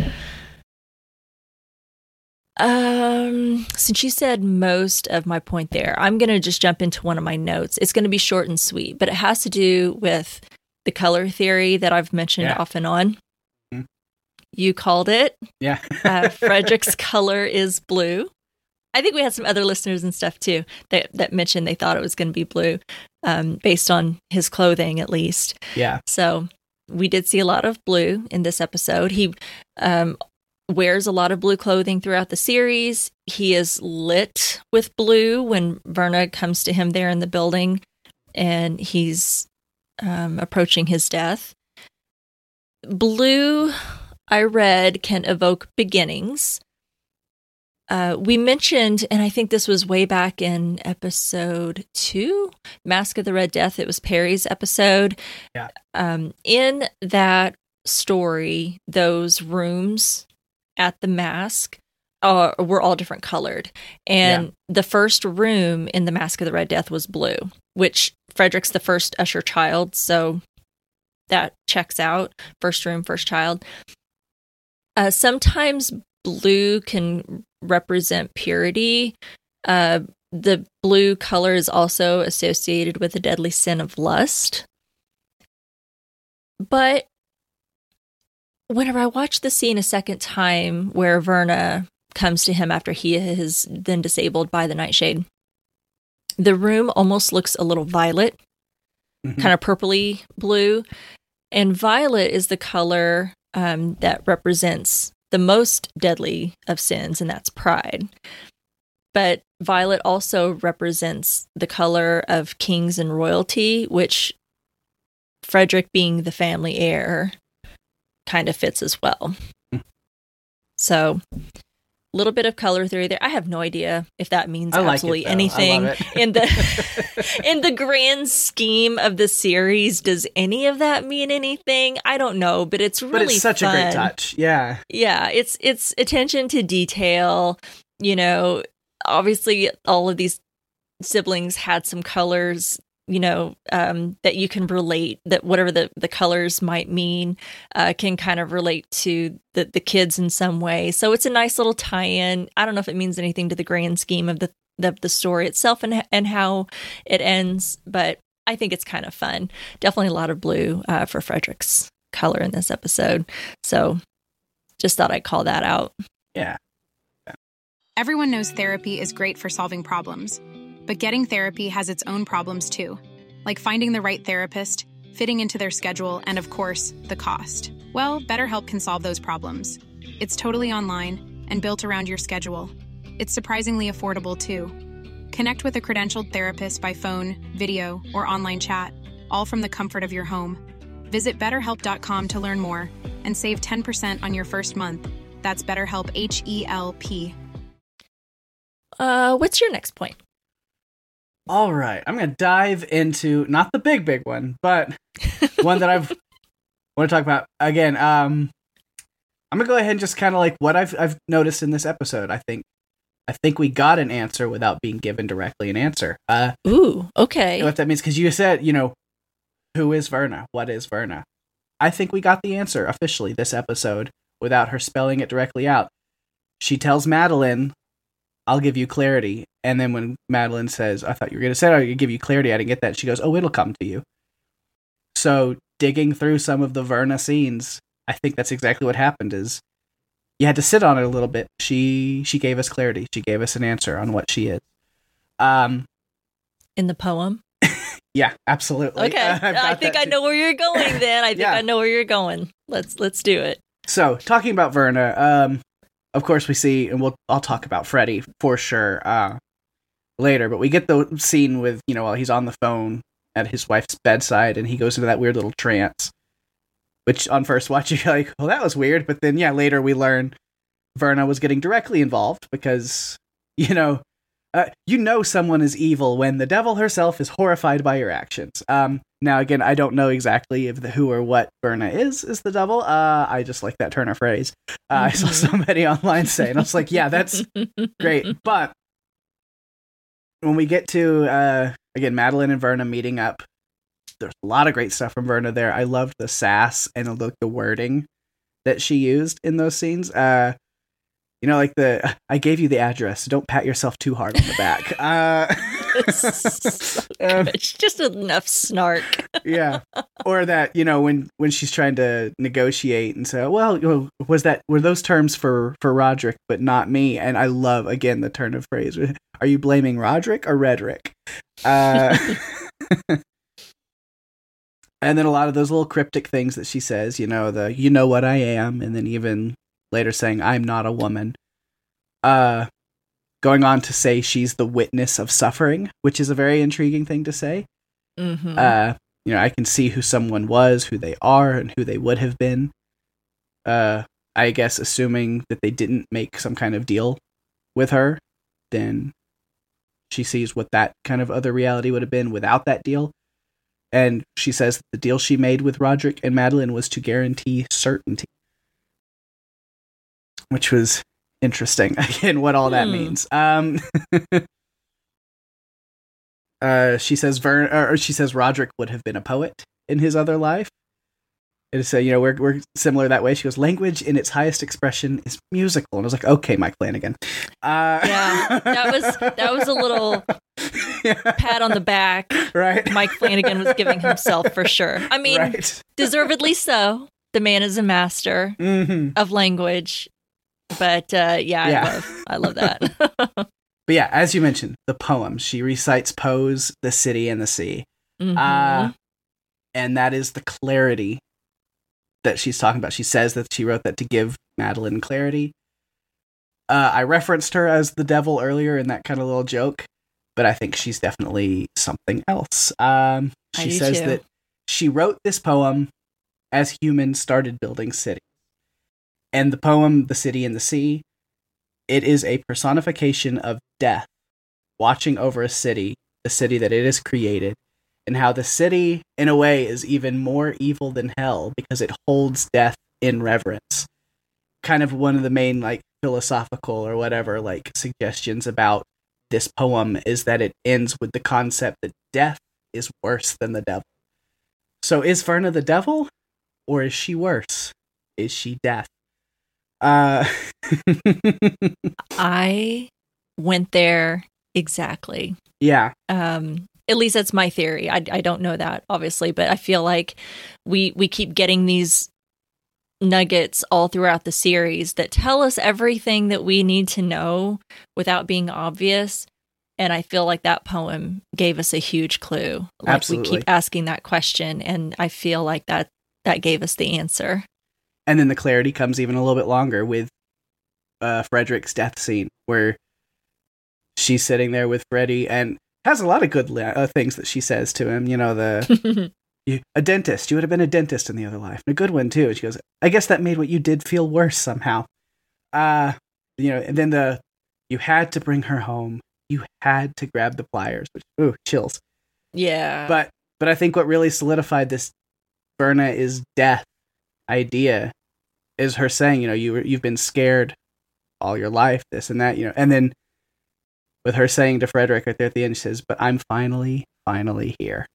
Since you said most of my point there, I'm going to just jump into one of my notes. It's going to be short and sweet, but it has to do with the color theory that I've mentioned off and on. Mm-hmm. You called it.
Yeah.
Frederick's color is blue. I think we had some other listeners and stuff too that mentioned they thought it was going to be blue, based on his clothing at least.
Yeah.
So we did see a lot of blue in this episode. He wears a lot of blue clothing throughout the series. He is lit with blue when Verna comes to him there in the building and he's approaching his death. Blue, I read, can evoke beginnings. We mentioned, and I think this was way back in episode 2, Mask of the Red Death. It was Perry's episode.
Yeah.
In that story, those rooms at the mask were all different colored. And the first room in the Mask of the Red Death was blue, which Frederick's the first Usher child, so that checks out. First room, first child. Sometimes blue can represent purity. The blue color is also associated with the deadly sin of lust. But whenever I watch the scene a second time where Verna comes to him after he is then disabled by the nightshade, the room almost looks a little violet, kind of purpley blue. And violet is the color that represents the most deadly of sins, and that's pride. But violet also represents the color of kings and royalty, which Frederick, being the family heir, kind of fits as well. So, a little bit of color theory there. I have no idea if that means absolutely anything in the grand scheme of the series. Does any of that mean anything? I don't know, but it's really
such
fun.
A great touch. Yeah.
Yeah, it's attention to detail. Obviously all of these siblings had some colors, that you can relate, that whatever the colors might mean can kind of relate to the kids in some way. So it's a nice little tie-in. I don't know if it means anything to the grand scheme of the story itself and how it ends, but I think it's kind of fun. Definitely a lot of blue for Frederick's color in this episode. So just thought I'd call that out.
Yeah.
Everyone knows therapy is great for solving problems, but getting therapy has its own problems too, like finding the right therapist, fitting into their schedule, and of course, the cost. Well, BetterHelp can solve those problems. It's totally online and built around your schedule. It's surprisingly affordable too. Connect with a credentialed therapist by phone, video, or online chat, all from the comfort of your home. Visit BetterHelp.com to learn more and save 10% on your first month. That's BetterHelp, H-E-L-P.
What's your next point?
All right, I'm going to dive into not the big one, but one that I've want to talk about again. I'm going to go ahead and just kind of like what I've noticed in this episode. I think we got an answer without being given directly an answer.
Ooh, okay.
You know what that means? Because you said, who is Verna? What is Verna? I think we got the answer officially this episode without her spelling it directly out. She tells Madeline, I'll give you clarity. And then when Madeline says, I thought you were going to say, I'll give you clarity, I didn't get that. She goes, oh, it'll come to you. So digging through some of the Verna scenes, I think that's exactly what happened is you had to sit on it a little bit. She gave us clarity. She gave us an answer on what she is.
In the poem?
Yeah, absolutely.
Okay. I think I know where you're going then. I know where you're going. Let's do it.
So, talking about Verna, of course we see, and I'll talk about Freddy for sure later, but we get the scene with, while he's on the phone at his wife's bedside and he goes into that weird little trance, which on first watch you're like, well, that was weird, but then later we learn Verna was getting directly involved because, someone is evil when the devil herself is horrified by your actions. Now, again, I don't know exactly if the who or what Verna is the devil. I just like that turn of phrase. I saw somebody online say, and I was like, yeah, that's great. But when we get to, again, Madeline and Verna meeting up, there's a lot of great stuff from Verna there. I loved the sass and the wording that she used in those scenes. Like I gave you the address, so don't pat yourself too hard on the back.
It's just enough snark.
Yeah. Or that, when she's trying to negotiate and say, well, were those terms for Roderick, but not me? And I love, again, the turn of phrase. Are you blaming Roderick or Redrick? And then a lot of those little cryptic things that she says, you know what I am, and then even later saying, I'm not a woman. Going on to say she's the witness of suffering, which is a very intriguing thing to say.
Mm-hmm.
I can see who someone was, who they are, and who they would have been. I guess assuming that they didn't make some kind of deal with her, then she sees what that kind of other reality would have been without that deal. And she says that the deal she made with Roderick and Madeline was to guarantee certainty. Which was interesting, again, what all that means. She says Roderick would have been a poet in his other life. And so, we're similar that way. She goes, language in its highest expression is musical. And I was like, okay, Mike Flanagan.
Yeah, that was a little pat on the back.
Right.
Mike Flanagan was giving himself for sure. I mean, right. Deservedly so. The man is a master of language. But I love that.
But yeah, as you mentioned, the poem. She recites Poe's The City and the Sea. Mm-hmm. And that is the clarity that she's talking about. She says that she wrote that to give Madeline clarity. I referenced her as the devil earlier in that kind of little joke, but I think she's definitely something else. She says that she wrote this poem as humans started building cities. And the poem, The City and the Sea, it is a personification of death, watching over a city, the city that it has created, and how the city, in a way, is even more evil than hell because it holds death in reverence. Kind of one of the main, philosophical or whatever, suggestions about this poem is that it ends with the concept that death is worse than the devil. So is Verna the devil, or is she worse? Is she death?
I went there exactly.
Yeah.
At least that's my theory. I don't know that, obviously, but I feel like we keep getting these nuggets all throughout the series that tell us everything that we need to know without being obvious. And I feel like that poem gave us a huge clue.
Absolutely.
We keep asking that question, and I feel like that gave us the answer.
And then the clarity comes even a little bit longer with Frederick's death scene, where she's sitting there with Freddy and has a lot of good things that she says to him. A dentist. You would have been a dentist in the other life. And a good one, too. And she goes, I guess that made what you did feel worse somehow. And then you had to bring her home. You had to grab the pliers, which, ooh, chills.
Yeah.
But I think what really solidified this Verna is death idea is her saying, you've been scared all your life, this and that, and then with her saying to Frederick right there at the end, she says, but I'm finally here.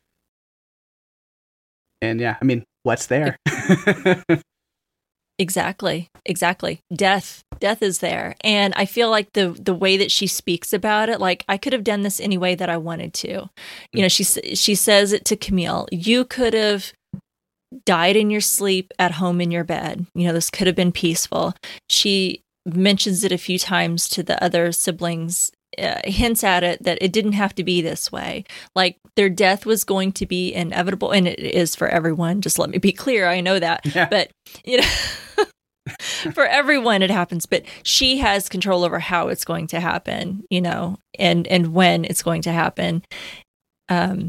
And yeah, I mean, what's there?
Exactly. Death is there. And I feel like the way that she speaks about it, like, I could have done this any way that I wanted to. She says it to Camille. You could have died in your sleep at home in your bed. This could have been peaceful. She mentions it a few times to the other siblings, hints at it that it didn't have to be this way. Like, their death was going to be inevitable, and it is for everyone. Just let me be clear. I know that. Yeah. But, for everyone it happens, but she has control over how it's going to happen, and when it's going to happen. And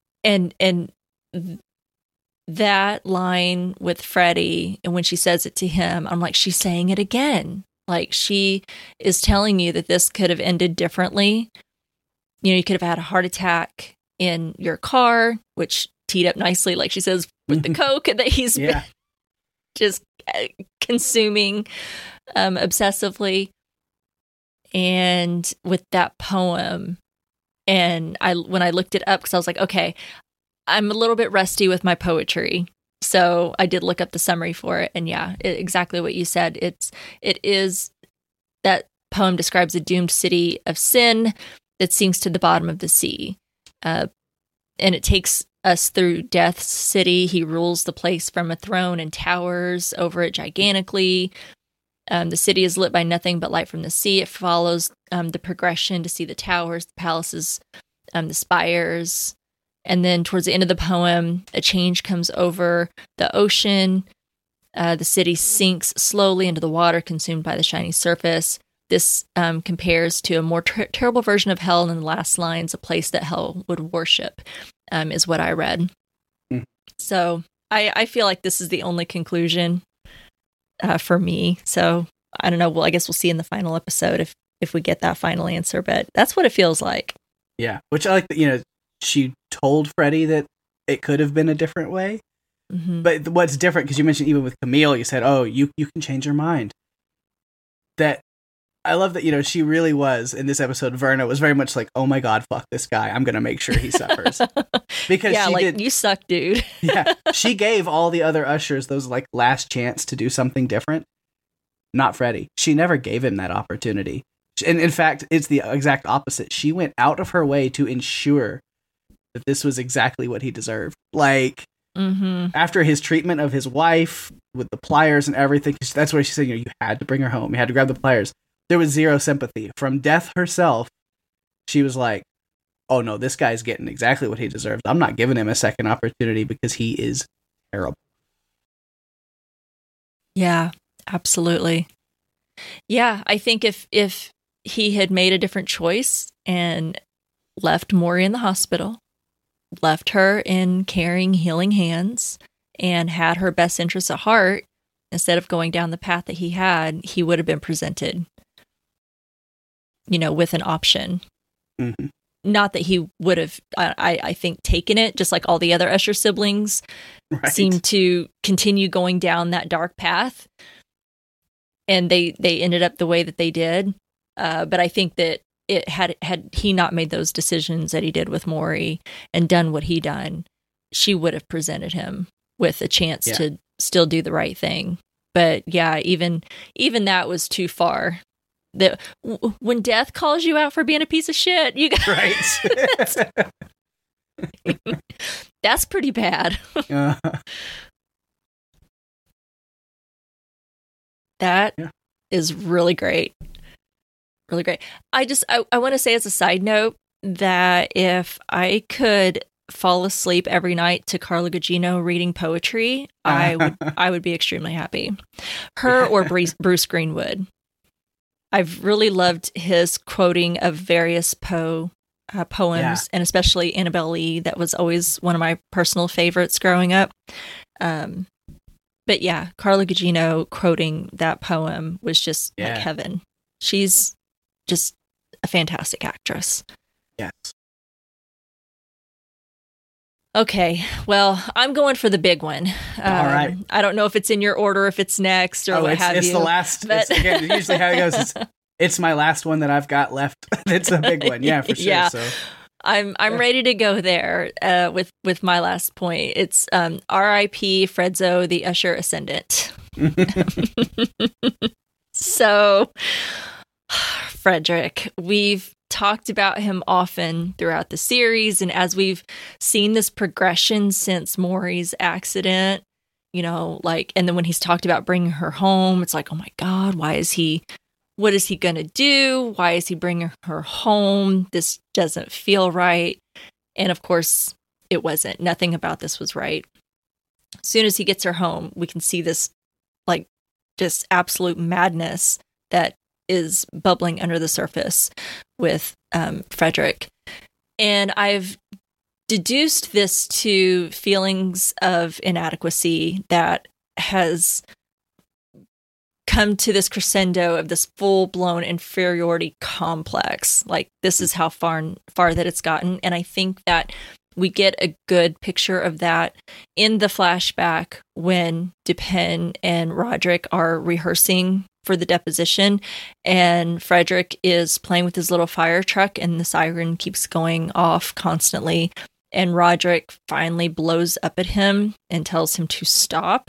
that line with Freddie, and when she says it to him, I'm like, she's saying it again. Like, she is telling you that this could have ended differently. You could have had a heart attack in your car, which teed up nicely, like she says, with the Coke that he's been just consuming obsessively. And with that poem, and when I looked it up, because I was like, okay, I'm a little bit rusty with my poetry, so I did look up the summary for it, and exactly what you said. It is that poem describes a doomed city of sin that sinks to the bottom of the sea, and it takes us through Death's city. He rules the place from a throne and towers over it gigantically. The city is lit by nothing but light from the sea. It follows the progression to see the towers, the palaces, the spires. And then towards the end of the poem, a change comes over the ocean. The city sinks slowly into the water, consumed by the shiny surface. This compares to a more terrible version of hell in the last lines, a place that hell would worship, is what I read. Mm. So I feel like this is the only conclusion for me. So I don't know. Well, I guess we'll see in the final episode if we get that final answer, but that's what it feels like.
Yeah, which I like that, she told Freddie that it could have been a different way. Mm-hmm. But what's different, because you mentioned even with Camille, you said, oh, you can change your mind. That I love that, she really was, in this episode, Verna was very much like, oh my God, fuck this guy. I'm going to make sure he suffers. Because
you suck, dude.
Yeah. She gave all the other ushers those last chance to do something different. Not Freddie. She never gave him that opportunity. And in fact, it's the exact opposite. She went out of her way to ensure that this was exactly what he deserved. After his treatment of his wife with the pliers and everything, that's where she said, you had to bring her home. You had to grab the pliers. There was zero sympathy. From Death herself, she was like, oh no, this guy's getting exactly what he deserves. I'm not giving him a second opportunity because he is terrible.
Yeah, absolutely. Yeah, I think if he had made a different choice and left Maury in the hospital, left her in caring, healing hands, and had her best interests at heart, instead of going down the path that he had, he would have been presented, with an option. Mm-hmm. Not that he would have, I think, taken it, just like all the other Usher siblings seem to continue going down that dark path. And they ended up the way that they did. But I think that it had he not made those decisions that he did with Maury and done what he done, she would have presented him with a chance to still do the right thing. But yeah, even that was too far. That when Death calls you out for being a piece of shit, you got
right.
That's pretty bad. That is really great. Really great. I want to say as a side note that if I could fall asleep every night to Carla Gugino reading poetry, I would be extremely happy. Her or Bruce Greenwood. I've really loved his quoting of various poems, and especially Annabelle Lee. That was always one of my personal favorites growing up. But yeah, Carla Gugino quoting that poem was just like
Yeah.
heaven. She's just a fantastic actress.
Yes.
Okay, well, I'm going for the big one.
All right.
I don't know if it's in your order, if it's next, or what have
it's
you.
the last.
but-
It's, again, usually how it goes. It's my last one that I've got left. It's a big one, yeah, for sure.
Yeah.
So
I'm ready to go there with my last point. It's R.I.P. Fredzo, the Usher Ascendant. So, Frederick, we've talked about him often throughout the series, and as we've seen this progression since Maury's accident, and then when he's talked about bringing her home, it's like, oh my God, what is he going to do? Why is he bringing her home? This doesn't feel right. And of course, it wasn't. Nothing about this was right. As soon as he gets her home, we can see this, like, just absolute madness that is bubbling under the surface with Frederick. And I've deduced this to feelings of inadequacy that has come to this crescendo of this full-blown inferiority complex. Like, this is how far that it's gotten. And I think that we get a good picture of that in the flashback when Dupin and Roderick are rehearsing for the deposition, and Frederick is playing with his little fire truck, and the siren keeps going off constantly. And Roderick finally blows up at him and tells him to stop.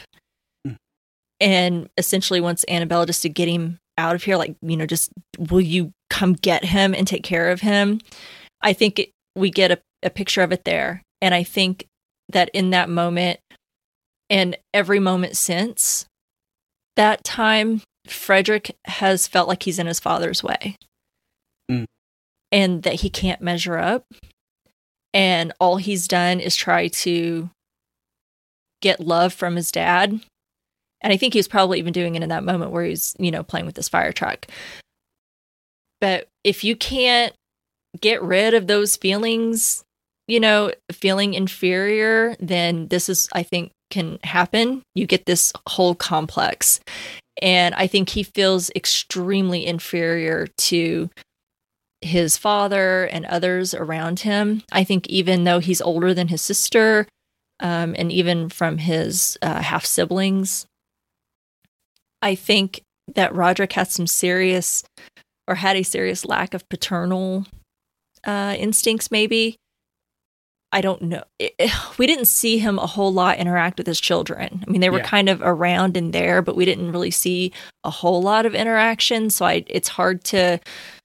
And essentially wants Annabelle just to get him out of here. Like, just, will you come get him and take care of him? I think we get a picture of it there. And I think that in that moment and every moment since that time, Frederick has felt like he's in his father's way. And that he can't measure up. And all he's done is try to get love from his dad. And I think he was probably even doing it in that moment where he's, playing with this fire truck. But if you can't get rid of those feelings, feeling inferior, then this is, I think, can happen. You get this whole complex. And I think he feels extremely inferior to his father and others around him. I think even though he's older than his sister, and even from his half-siblings, I think that Roderick had a serious lack of paternal instincts, maybe. I don't know. We didn't see him a whole lot interact with his children. I mean, they were kind of around and there, but we didn't really see a whole lot of interaction. So it's hard to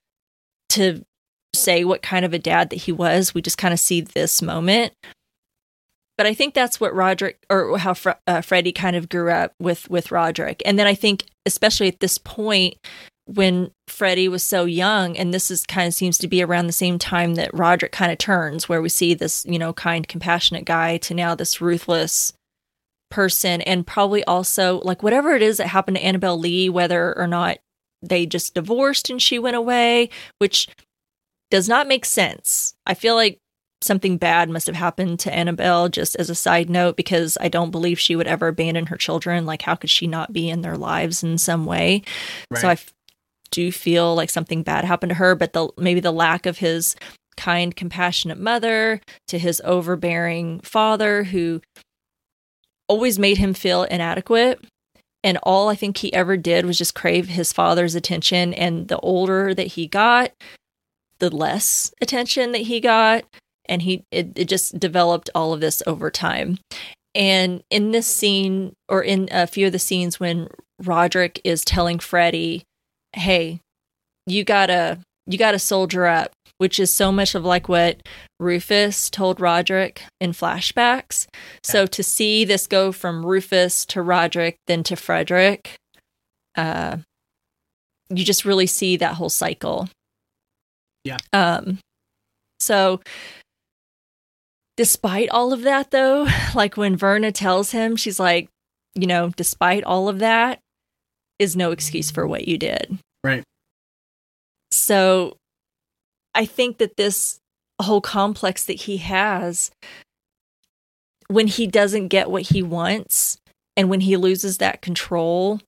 say what kind of a dad that he was. We just kind of see this moment. But I think that's what Roderick, or how Freddie kind of grew up with Roderick. And then I think, especially at this point, when Freddie was so young, and this is kind of seems to be around the same time that Roderick kind of turns, where we see this, kind, compassionate guy to now this ruthless person. And probably also, like, whatever it is that happened to Annabelle Lee, whether or not they just divorced and she went away, which does not make sense. I feel like something bad must have happened to Annabelle, just as a side note, because I don't believe she would ever abandon her children. Like, how could she not be in their lives in some way? Right. So I do feel like something bad happened to her, but maybe the lack of his kind, compassionate mother to his overbearing father, who always made him feel inadequate. And all I think he ever did was just crave his father's attention. And the older that he got, the less attention that he got. And it just developed all of this over time. And in this scene, or in a few of the scenes when Roderick is telling Freddie, hey, you gotta soldier up, which is so much of like what Rufus told Roderick in flashbacks. Yeah. So to see this go from Rufus to Roderick, then to Frederick, you just really see that whole cycle.
Yeah.
So despite all of that, though, like when Verna tells him, she's like, despite all of that, is no excuse for what you did.
Right.
So I think that this whole complex that he has, when he doesn't get what he wants And when he loses that control,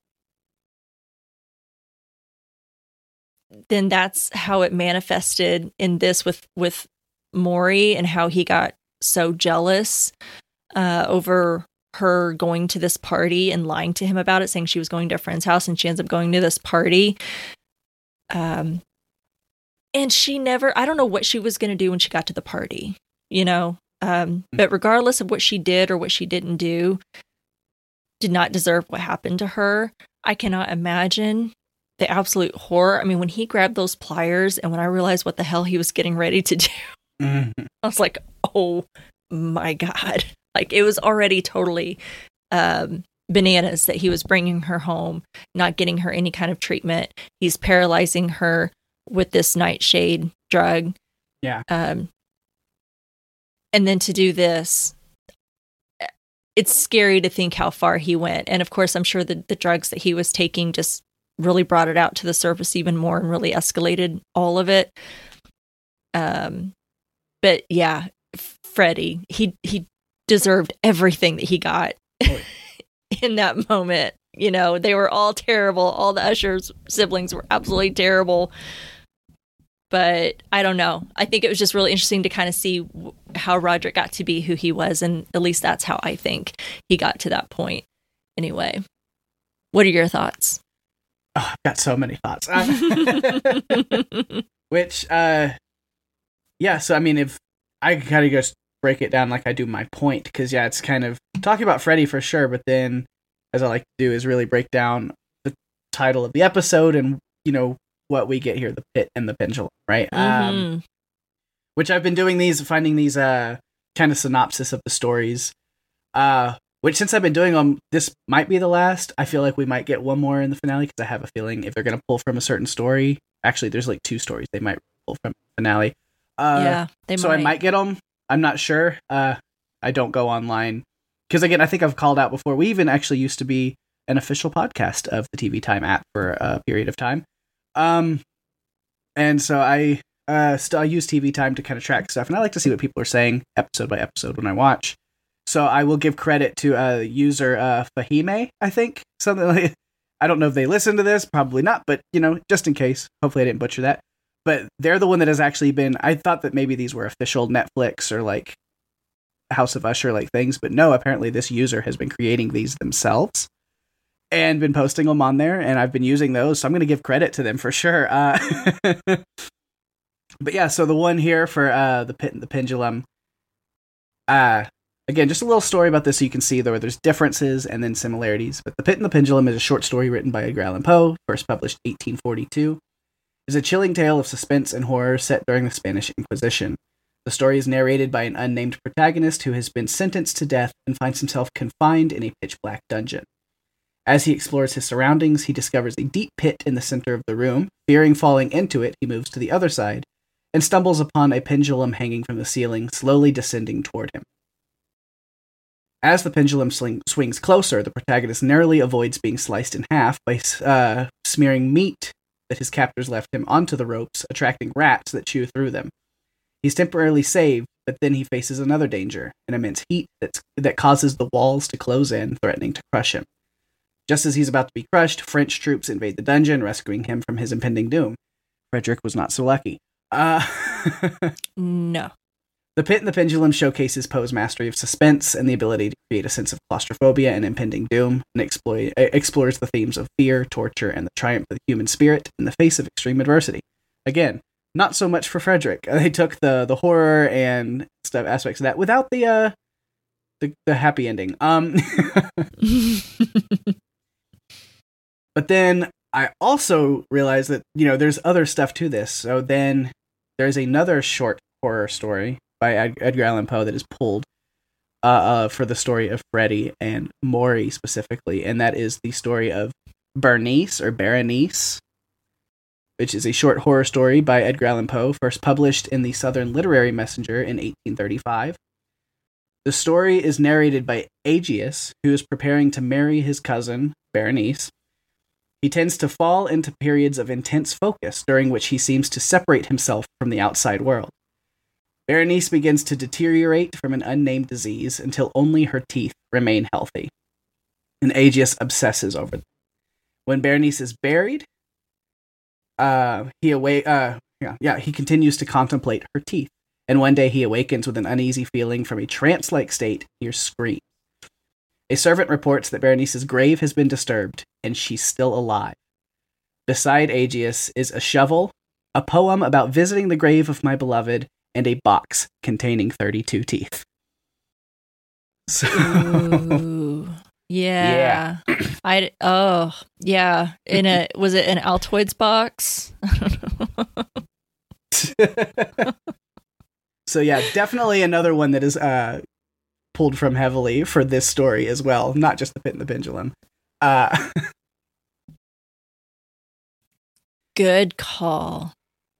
then that's how it manifested in this with Maury, and how he got so jealous over her going to this party and lying to him about it, saying she was going to a friend's house, and she ends up going to this party. And she never, I don't know what she was going to do when she got to the party, you know? But regardless of what she did or what she didn't do, did not deserve what happened to her. I cannot imagine the absolute horror. I mean, when he grabbed those pliers and when I realized what the hell he was getting ready to do, I was like, oh my God. Like, it was already totally bananas that he was bringing her home, not getting her any kind of treatment. He's paralyzing her with this nightshade drug.
Yeah.
And then to do this, it's scary to think how far he went. And of course, I'm sure that the drugs that he was taking just really brought it out to the surface even more and really escalated all of it. But yeah, Freddie, he deserved everything that he got in that moment. You know, they were all terrible. All the Usher's siblings were absolutely terrible. But I don't know. I think it was just really interesting to kind of see how Roderick got to be who he was. And at least that's how I think he got to that point. Anyway, what are your thoughts?
Oh, I've got so many thoughts. Which, yeah, so I mean, if I kind of just break it down like I do my point, because yeah, it's kind of talking about Freddie for sure, but then as I like to do is really break down the title of the episode and, you know, what we get here, the pit and the pendulum, right? Which I've been doing finding these kind of synopsis of the stories, which since I've been doing them, this might be the last. I feel like we might get one more in the finale, because I have a feeling if they're going to pull from a certain story, actually there's like 2 stories they might pull from the finale.
Yeah, they
so
might.
I might get them. I'm not sure. I don't go online, because again, I think I've called out before. We even actually used to be an official podcast of the TV Time app for a period of time. And so I still use TV Time to kind of track stuff, and I like to see what people are saying episode by episode when I watch. So I will give credit to user Fahime, I think, something like. I don't know if they listen to this, probably not, but you know, just in case, hopefully I didn't butcher that. But they're the one that has actually been. I thought that maybe these were official Netflix or like House of Usher like things, but no. Apparently, this user has been creating these themselves and been posting them on there, and I've been using those, so I'm going to give credit to them for sure. But yeah, so the one here for the Pit and the Pendulum, again, just a little story about this so you can see there's differences and then similarities. But The Pit and the Pendulum is a short story written by Edgar Allan Poe, first published 1842. It's a chilling tale of suspense and horror set during the Spanish Inquisition. The story is narrated by an unnamed protagonist who has been sentenced to death and finds himself confined in a pitch-black dungeon. As he explores his surroundings, he discovers a deep pit in the center of the room. Fearing falling into it, he moves to the other side and stumbles upon a pendulum hanging from the ceiling, slowly descending toward him. As the pendulum swings closer, the protagonist narrowly avoids being sliced in half by smearing meat that his captors left him onto the ropes, attracting rats that chew through them. He's temporarily saved, but then he faces another danger, an immense heat that causes the walls to close in, threatening to crush him. Just as he's about to be crushed, French troops invade the dungeon, rescuing him from his impending doom. Frederick was not so lucky.
No.
The Pit and the Pendulum showcases Poe's mastery of suspense and the ability to create a sense of claustrophobia and impending doom, and explores the themes of fear, torture, and the triumph of the human spirit in the face of extreme adversity. Again, not so much for Frederick. They took the horror and stuff aspects of that without the happy ending. But then I also realized that, you know, there's other stuff to this. So then there's another short horror story by Edgar Allan Poe that is pulled for the story of Freddie and Maury specifically, and that is the story of Bernice, which is a short horror story by Edgar Allan Poe, first published in the Southern Literary Messenger in 1835. The story is narrated by Aegeus, who is preparing to marry his cousin, Berenice. He tends to fall into periods of intense focus, during which he seems to separate himself from the outside world. Berenice begins to deteriorate from an unnamed disease until only her teeth remain healthy. and Aegeus obsesses over them. When Berenice is buried, he continues to contemplate her teeth, and one day he awakens with an uneasy feeling from a trance-like state. He hears screams. A servant reports that Berenice's grave has been disturbed, and she's still alive. Beside Aegeus is a shovel, a poem about visiting the grave of my beloved, and a box containing 32 teeth. So,
Ooh, yeah. Was it an Altoids box? I don't know.
So yeah, definitely another one that is pulled from heavily for this story as well, not just the Pit and the Pendulum.
Good call.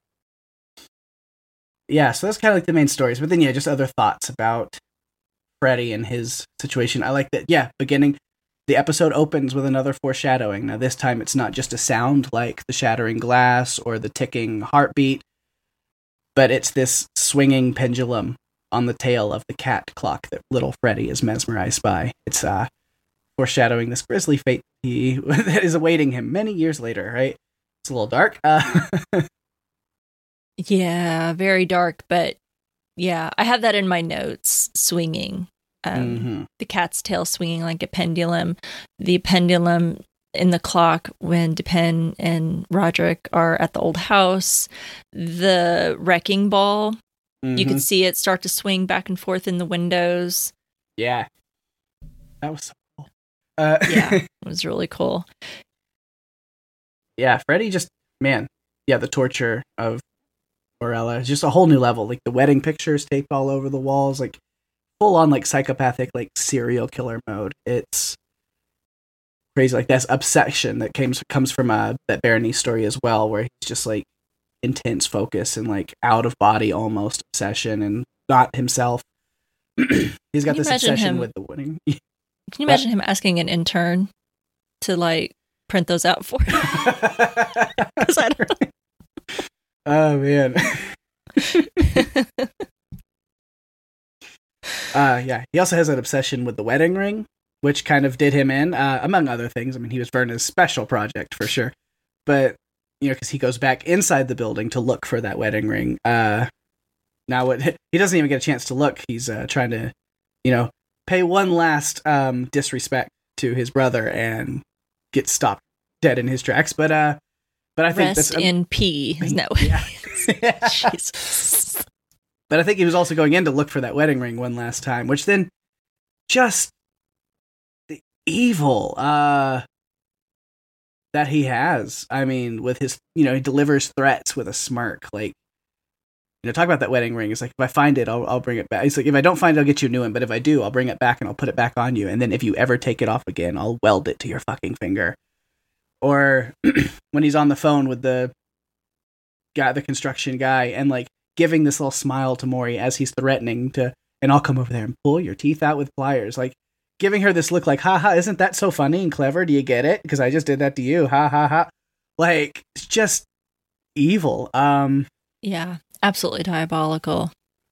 Yeah, so that's kind of like the main stories, but then just other thoughts about Freddy and his situation. I like that, beginning, the episode opens with another foreshadowing. Now this time it's not just a sound like the shattering glass or the ticking heartbeat, but it's this swinging pendulum on the tail of the cat clock that little Freddy is mesmerized by. It's foreshadowing this grisly fate that is awaiting him many years later, right? It's a little dark.
Yeah, very dark, but yeah, I have that in my notes, swinging. The cat's tail swinging like a pendulum. The pendulum in the clock when Dupin and Roderick are at the old house. The wrecking ball, you could see it start to swing back and forth in the windows.
Yeah. That was so cool.
Yeah, it was really cool.
Yeah, Freddy the torture of Morella is just a whole new level. Like the wedding pictures taped all over the walls, like full on like psychopathic, like serial killer mode. It's crazy. Like that's obsession that comes from that Berenice story as well, where he's just like intense focus and like out of body almost obsession and not himself. He's got this obsession with the wedding.
Can you imagine him asking an intern to like print those out for him? 'Cause I don't know.
Oh man. He also has an obsession with the wedding ring, which kind of did him in, among other things. I mean, he was Verna's special project for sure, but because he goes back inside the building to look for that wedding ring. Now he doesn't even get a chance to look. He's trying to, pay one last disrespect to his brother and get stopped dead in his tracks. But I think
rest in peace. No, Jesus.
But I think he was also going in to look for that wedding ring one last time, which then just the evil that he has. I mean, with his, he delivers threats with a smirk. Like, talk about that wedding ring. It's like, if I find it, I'll bring it back. It's like, if I don't find it, I'll get you a new one. But if I do, I'll bring it back and I'll put it back on you. And then if you ever take it off again, I'll weld it to your fucking finger. Or when he's on the phone with the construction guy, and like giving this little smile to Maury as he's threatening to, and I'll come over there and pull your teeth out with pliers. Like giving her this look like, ha ha, isn't that so funny and clever? Do you get it? Because I just did that to you. Ha ha ha. Like, it's just evil.
Yeah, absolutely diabolical.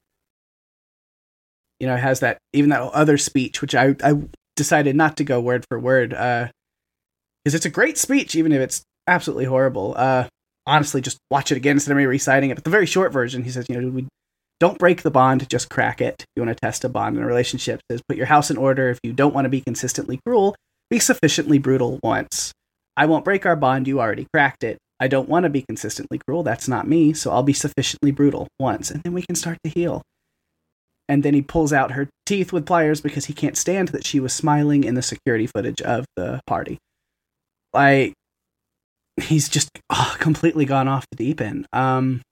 It has that other speech, which I decided not to go word for word, because it's a great speech, even if it's absolutely horrible. Honestly, just watch it again instead of me reciting it. But the very short version, he says, we don't break the bond, just crack it. If you want to test a bond in a relationship, it says, put your house in order. If you don't want to be consistently cruel, be sufficiently brutal once. I won't break our bond, you already cracked it. I don't want to be consistently cruel, that's not me, so I'll be sufficiently brutal once, and then we can start to heal. And then he pulls out her teeth with pliers because he can't stand that she was smiling in the security footage of the party. Like, he's just completely gone off the deep end. Now,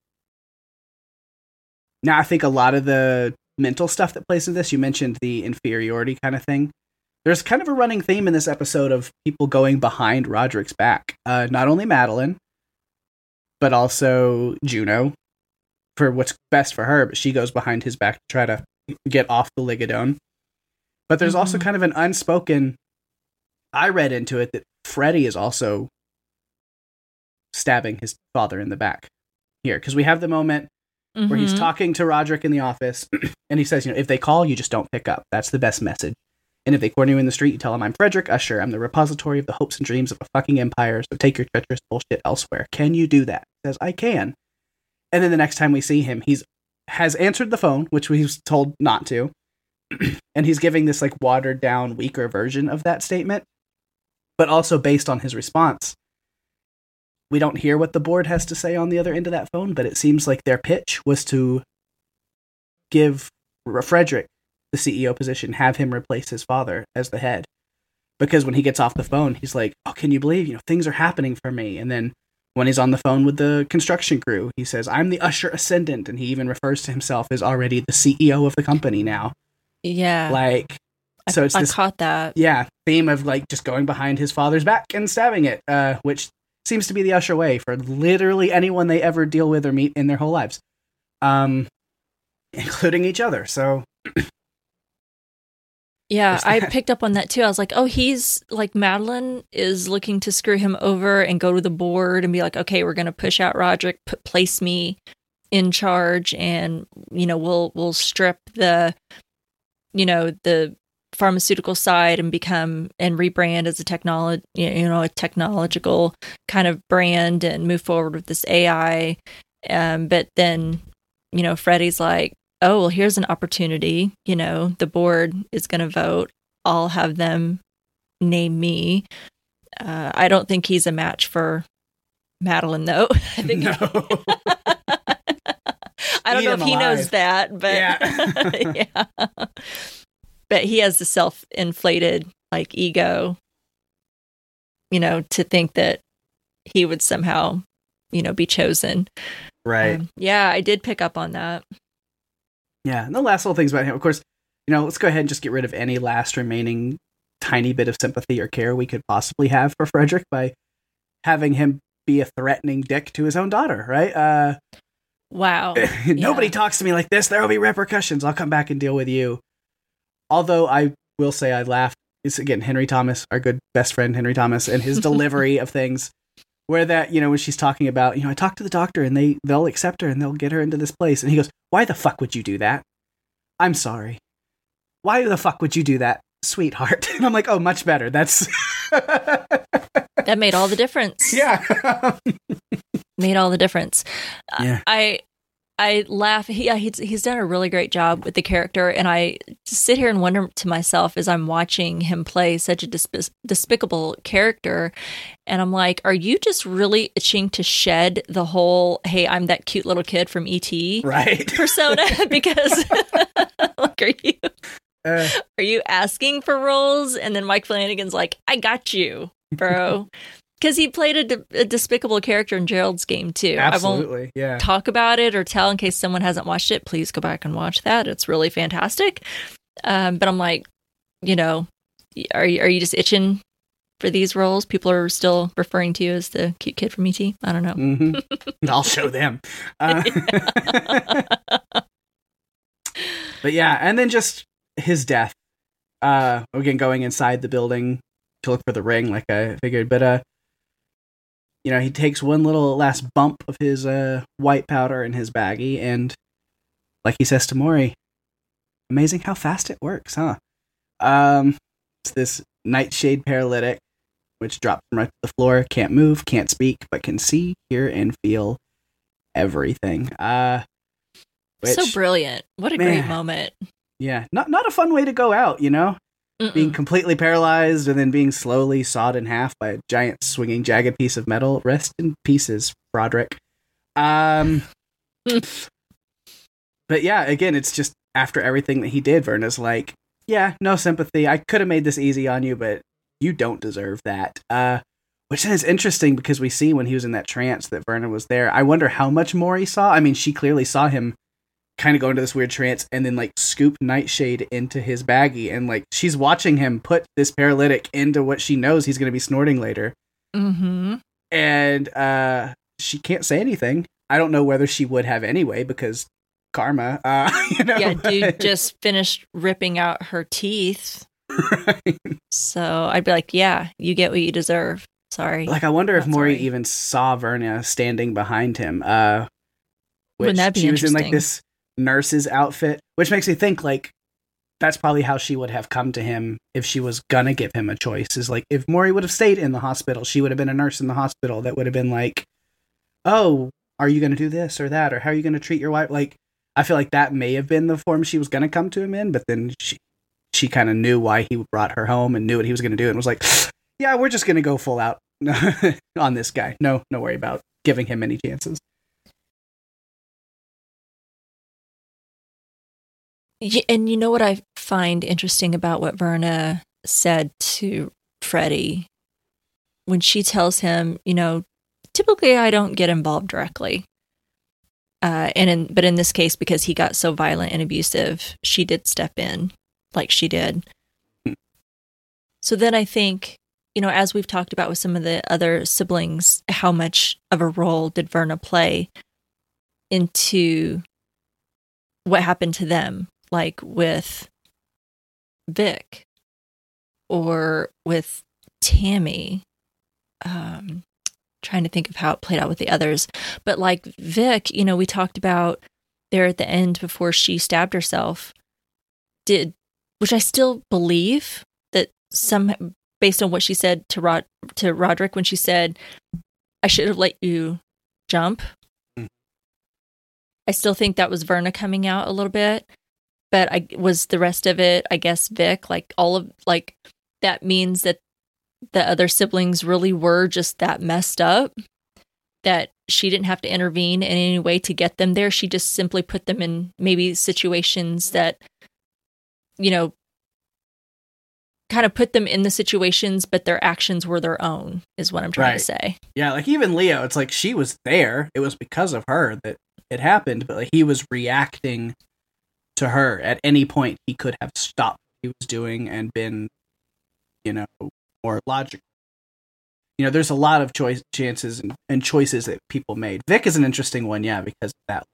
I think a lot of the mental stuff that plays into this, you mentioned the inferiority kind of thing. There's kind of a running theme in this episode of people going behind Roderick's back. Not only Madeline, but also Juno, for what's best for her, but she goes behind his back to try to get off the Ligadone. But there's also kind of an unspoken, I read into it, that Freddy is also stabbing his father in the back here. Because we have the moment where he's talking to Roderick in the office, and he says, if they call, you just don't pick up. That's the best message. And if they corner you in the street, you tell them, I'm Frederick Usher. I'm the repository of the hopes and dreams of a fucking empire, so take your treacherous bullshit elsewhere. Can you do that? He says, I can. And then the next time we see him, has answered the phone, which we was told not to. And he's giving this like watered down, weaker version of that statement, but also based on his response. We don't hear what the board has to say on the other end of that phone, but it seems like their pitch was to give Frederick the CEO position, have him replace his father as the head. Because when he gets off the phone, he's like, oh, can you believe, things are happening for me. And then when he's on the phone with the construction crew, he says, I'm the Usher Ascendant. And he even refers to himself as already the CEO of the company now.
Yeah.
Like, so it's
I caught that.
Yeah. Theme of like just going behind his father's back and stabbing it, which seems to be the Usher way for literally anyone they ever deal with or meet in their whole lives. Including each other. So
yeah, I picked up on that too. I was like, oh, he's like, Madeline is looking to screw him over and go to the board and be like, okay, we're going to push out Roderick, place me in charge, and we'll strip the pharmaceutical side and become and rebrand as a technological kind of brand and move forward with this AI. But then Freddie's like, oh, well, here's an opportunity. The board is going to vote. I'll have them name me. I don't think he's a match for Madeline, though. I think
no.
I don't know if he knows that, but yeah. But he has the self-inflated like ego, to think that he would somehow, be chosen.
Right.
Yeah, I did pick up on that.
Yeah, and the last little things about him, of course, let's go ahead and just get rid of any last remaining tiny bit of sympathy or care we could possibly have for Frederick by having him be a threatening dick to his own daughter, right?
Wow.
Nobody talks to me like this. There will be repercussions. I'll come back and deal with you. Although I will say I laughed. It's, again, Henry Thomas, our good best friend Henry Thomas, and his delivery of things. Where that, when she's talking about, I talked to the doctor and they'll accept her and they'll get her into this place. And he goes, why the fuck would you do that? I'm sorry. Why the fuck would you do that, sweetheart? And I'm like, oh, much better. That's...
That made all the difference.
Yeah.
Made all the difference.
Yeah.
I laugh. He's done a really great job with the character, and I sit here and wonder to myself as I'm watching him play such a despicable character, and I'm like, are you just really itching to shed the whole, hey, I'm that cute little kid from E.T.
right.
persona? Because like, are you asking for roles? And then Mike Flanagan's like, I got you, bro. Because he played a despicable character in Gerald's Game, too.
Absolutely,
I won't talk about it or tell in case someone hasn't watched it. Please go back and watch that. It's really fantastic. But I'm like, are you just itching for these roles? People are still referring to you as the cute kid from E.T.? I don't know.
Mm-hmm. I'll show them. But yeah, and then just his death. Again, going inside the building to look for the ring, like I figured. But he takes one little last bump of his white powder in his baggie, and like he says to Maury, amazing how fast it works, huh? It's this nightshade paralytic, which drops him right to the floor, can't move, can't speak, but can see, hear, and feel everything.
So brilliant. What a great moment.
Yeah, not a fun way to go out,
Mm-mm.
Being completely paralyzed and then being slowly sawed in half by a giant swinging jagged piece of metal. Rest in pieces, Broderick. But yeah, again, it's just after everything that he did, Verna's like, yeah, no sympathy. I could have made this easy on you, but you don't deserve that. Which then is interesting because we see when he was in that trance that Verna was there. I wonder how much more he saw. I mean, she clearly saw him kind of go into this weird trance and then like scoop Nightshade into his baggie, and like she's watching him put this paralytic into what she knows he's going to be snorting later.
Mm-hmm.
And she can't say anything. I don't know whether she would have anyway because karma.
Yeah, dude just finished ripping out her teeth.
Right.
So I'd be like, yeah, you get what you deserve. Sorry.
Like I wonder if Maury
sorry.
even saw Verna standing behind him.
Wouldn't that be
she was in like
interesting?
this nurse's outfit, which makes me think like that's probably how she would have come to him if she was gonna give him a choice. Is like, if Maury would have stayed in the hospital, she would have been a nurse in the hospital that would have been like, oh, are you gonna do this or that, or how are you gonna treat your wife? Like, I feel like that may have been the form she was gonna come to him in, but then she kind of knew why he brought her home and knew what he was gonna do, and was like, yeah, we're just gonna go full out on this guy. No worry about giving him any chances.
And you know what I find interesting about what Verna said to Freddie when she tells him, typically I don't get involved directly. But in this case, because he got so violent and abusive, she did step in like she did. So then I think, as we've talked about with some of the other siblings, how much of a role did Verna play into what happened to them? Like with Vic or with Tammy. Trying to think of how it played out with the others. But like Vic, we talked about there at the end before she stabbed herself, which I still believe that based on what she said to Roderick when she said, I should have let you jump. I still think that was Verna coming out a little bit. But was the rest of it, I guess, Vic, that means that the other siblings really were just that messed up, that she didn't have to intervene in any way to get them there. She just simply put them in maybe situations that, kind of put them in the situations, but their actions were their own, is what I'm trying to say.
Yeah, like even Leo, it's like she was there. It was because of her that it happened, but like he was reacting to her. At any point he could have stopped what he was doing and been, more logical. There's a lot of chances and choices that people made. Vic is an interesting one, yeah, because of that.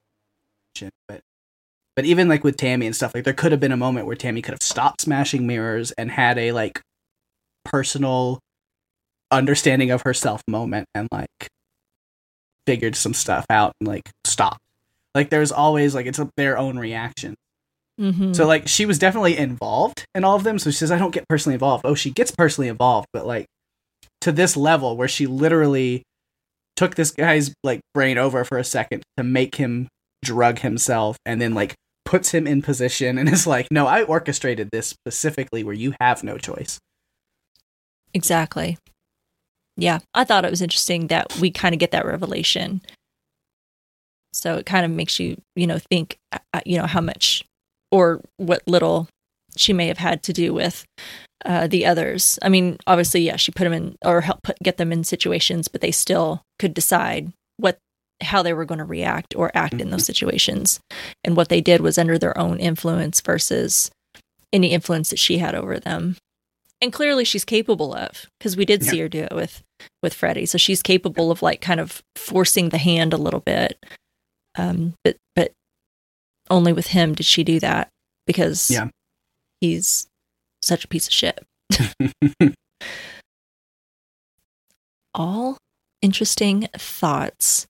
But even like with Tammy and stuff, like there could have been a moment where Tammy could have stopped smashing mirrors and had a like personal understanding of herself moment and like figured some stuff out and like stopped. Like there's always like, it's their own reaction. Mm-hmm. So like she was definitely involved in all of them. So she says, I don't get personally involved. Oh, she gets personally involved, but like to this level where she literally took this guy's like brain over for a second to make him drug himself and then like puts him in position and is like, no, I orchestrated this specifically where you have no choice.
Exactly. Yeah. I thought it was interesting that we kind of get that revelation. So it kind of makes you, think, how much or what little she may have had to do with the others. I mean, obviously, yeah, she put them in or get them in situations, but they still could decide how they were going to react or act in those situations. And what they did was under their own influence versus any influence that she had over them. And clearly she's capable of, because we did see her do it with Freddie. So she's capable of like kind of forcing the hand a little bit. But only with him did she do that because he's such a piece of shit. All interesting thoughts.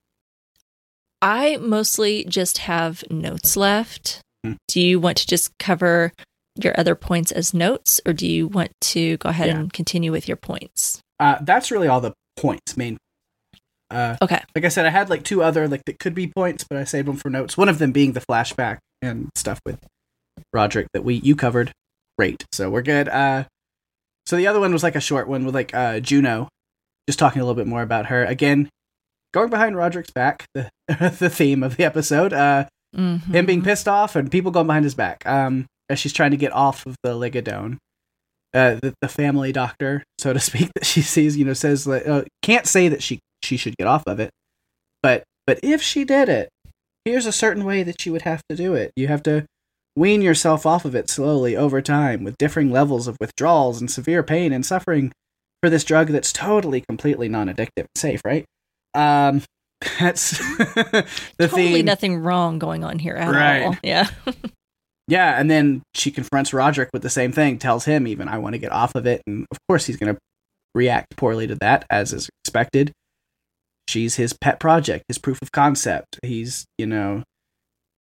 I mostly just have notes left. Do you want to just cover your other points as notes, or do you want to go ahead and continue with your points?
That's really all the points, main.
Okay.
Like I said, I had like two other like that could be points, but I saved them for notes. One of them being the flashback and stuff with Roderick that you covered. Great, so we're good. So the other one was like a short one with like Juno, just talking a little bit more about her. Again, going behind Roderick's back, the theme of the episode. Him being pissed off and people going behind his back. As she's trying to get off of the Ligadone. The family doctor, so to speak, that she sees, says that can't say that she should get off of it, but if she did it, here's a certain way that you would have to do it. You have to wean yourself off of it slowly over time with differing levels of withdrawals and severe pain and suffering for this drug that's totally, completely non-addictive and safe, right? That's the
totally
theme.
Nothing wrong going on here at all. Yeah.
Yeah, and then she confronts Roderick with the same thing, tells him even, I want to get off of it, and of course he's going to react poorly to that, as is expected. She's his pet project, his proof of concept. He's,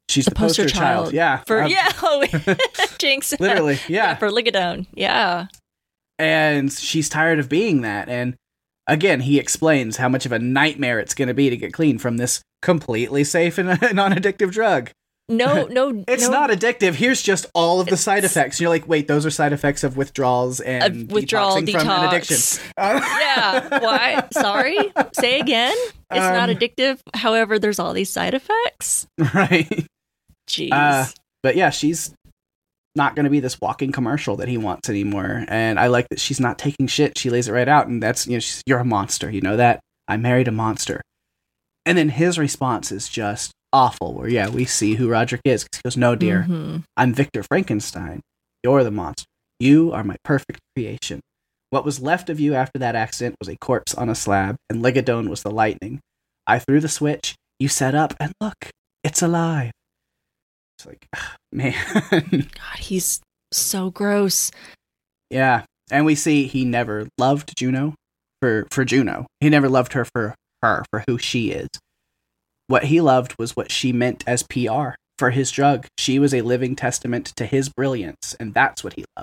She's the poster child. Yeah.
For Jinx.
Literally, yeah.
For Ligadone. Yeah.
And she's tired of being that. And again, he explains how much of a nightmare it's going to be to get clean from this completely safe and non-addictive drug.
No,
it's not addictive. Here's just all of the side effects. And you're like, wait, those are side effects of withdrawals and detoxing from an addiction.
Yeah. Why? Sorry. Say again. It's not addictive. However, there's all these side effects.
Right.
Jeez.
But yeah, she's not going to be this walking commercial that he wants anymore. And I like that she's not taking shit. She lays it right out. And that's, you're a monster. You know that? I married a monster. And then his response is just awful, where we see who Roderick is. He goes, no, dear, I'm Victor Frankenstein. You're the monster. You are my perfect creation. What was left of you after that accident was a corpse on a slab, and Ligadone was the lightning. I threw the switch, you set up, and look, it's alive. It's like, man.
God, he's so gross.
Yeah, and we see he never loved Juno for Juno. He never loved her for who she is. What he loved was what she meant as PR for his drug. She was a living testament to his brilliance, and that's what he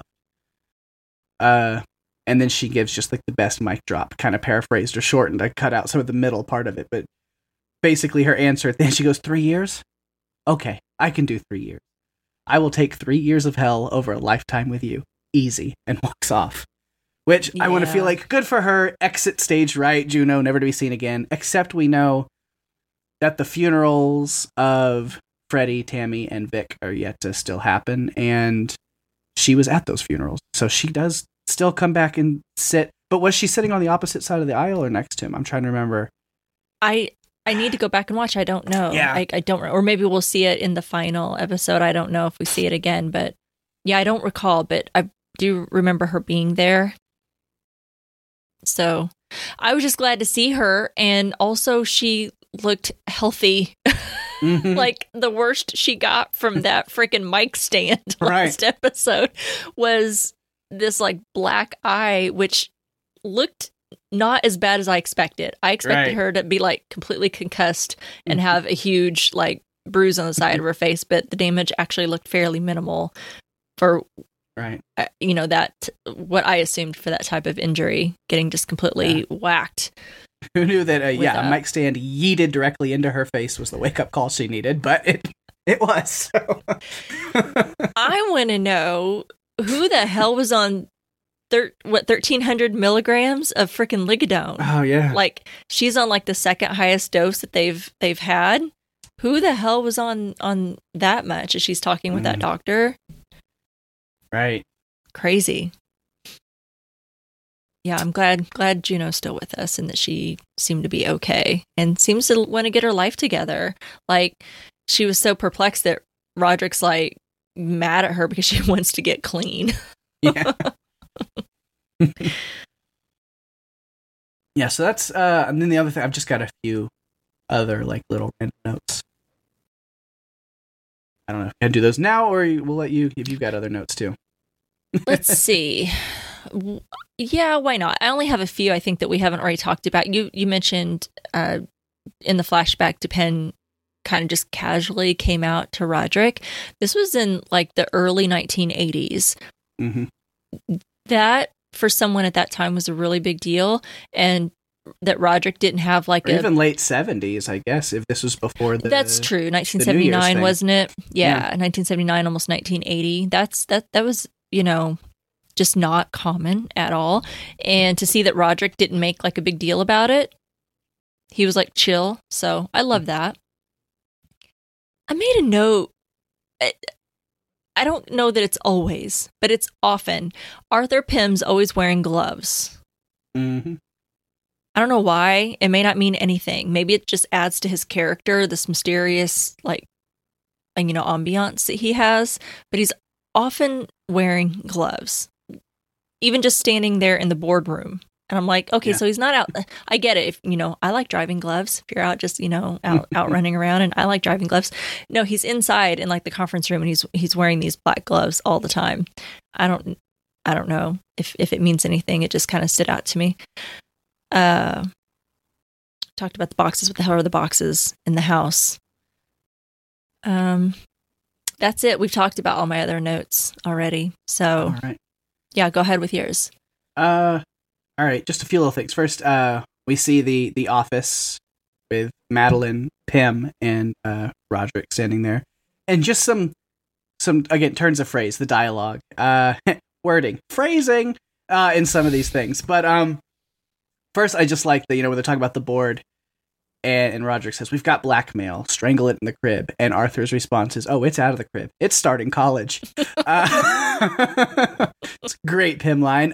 loved. And then she gives just like the best mic drop, kind of paraphrased or shortened. I cut out some of the middle part of it, but basically her answer at the end, she goes, 3 years? Okay, I can do 3 years. I will take 3 years of hell over a lifetime with you. Easy. And walks off. Which I want to feel like, good for her. Exit stage right. Juno, never to be seen again. Except we know that the funerals of Freddie, Tammy, and Vic are yet to still happen. And she was at those funerals. So she does still come back and sit. But was she sitting on the opposite side of the aisle or next to him? I'm trying to remember.
I need to go back and watch. I don't know.
Yeah.
I don't, or maybe we'll see it in the final episode. I don't know if we see it again, but yeah, I don't recall, but I do remember her being there. So I was just glad to see her. And also she looked healthy.
Mm-hmm.
Like the worst she got from that freaking mic stand last
Right.
episode was this like black eye, which looked not as bad as I expected. I expected
Right.
her to be like completely concussed and have a huge like bruise on the side of her face, but the damage actually looked fairly minimal for
Right.
that what I assumed for that type of injury, getting just completely whacked.
Who knew that, a
a-
mic stand yeeted directly into her face was the wake-up call she needed, but it was. So.
I want to know who the hell was on 1,300 milligrams of freaking Ligadone.
Oh, yeah.
Like, she's on like the second highest dose that they've had. Who the hell was on that much as she's talking with that doctor?
Right.
Crazy. Yeah, I'm glad Juno's still with us and that she seemed to be okay and seems to want to get her life together. Like, she was so perplexed that Roderick's like mad at her because she wants to get clean.
Yeah. Yeah, so that's and then the other thing, I've just got a few other like little random notes. I don't know if I can do those now, or we'll let you if you've got other notes too.
Let's see. Yeah, why not? I only have a few I think that we haven't already talked about. You mentioned in the flashback, Depend kind of just casually came out to Roderick. This was in like the early 1980s.
Mm-hmm.
That for someone at that time was a really big deal, and that Roderick didn't have like
or even late 70s, I guess, if this was before the.
That's true. 1979, wasn't it? Yeah, 1979, almost 1980. That was, just not common at all. And to see that Roderick didn't make like a big deal about it, he was like chill. So I love that. I made a note. I don't know that it's always, but it's often. Arthur Pym's always wearing gloves.
Mm-hmm.
I don't know why. It may not mean anything. Maybe it just adds to his character, this mysterious, ambiance that he has. But he's often wearing gloves, even just standing there in the boardroom. And I'm like, okay, so he's not out. I get it. If, I like driving gloves. If you're out just, out running around, and I like driving gloves. No, he's inside in like the conference room, and he's wearing these black gloves all the time. I don't know if it means anything. It just kind of stood out to me. Talked about the boxes. What the hell are the boxes in the house? That's it. We've talked about all my other notes already. So,
All right.
Yeah, go ahead with yours.
All right, just a few little things. First, we see the office with Madeline, Pym, and Roderick standing there, and just some again turns of phrase, the dialogue, wording, phrasing, in some of these things. But first, I just like that when they're talking about the board, and Roderick says, "We've got blackmail. Strangle it in the crib." And Arthur's response is, "Oh, it's out of the crib. It's starting college." It's a great Pym line.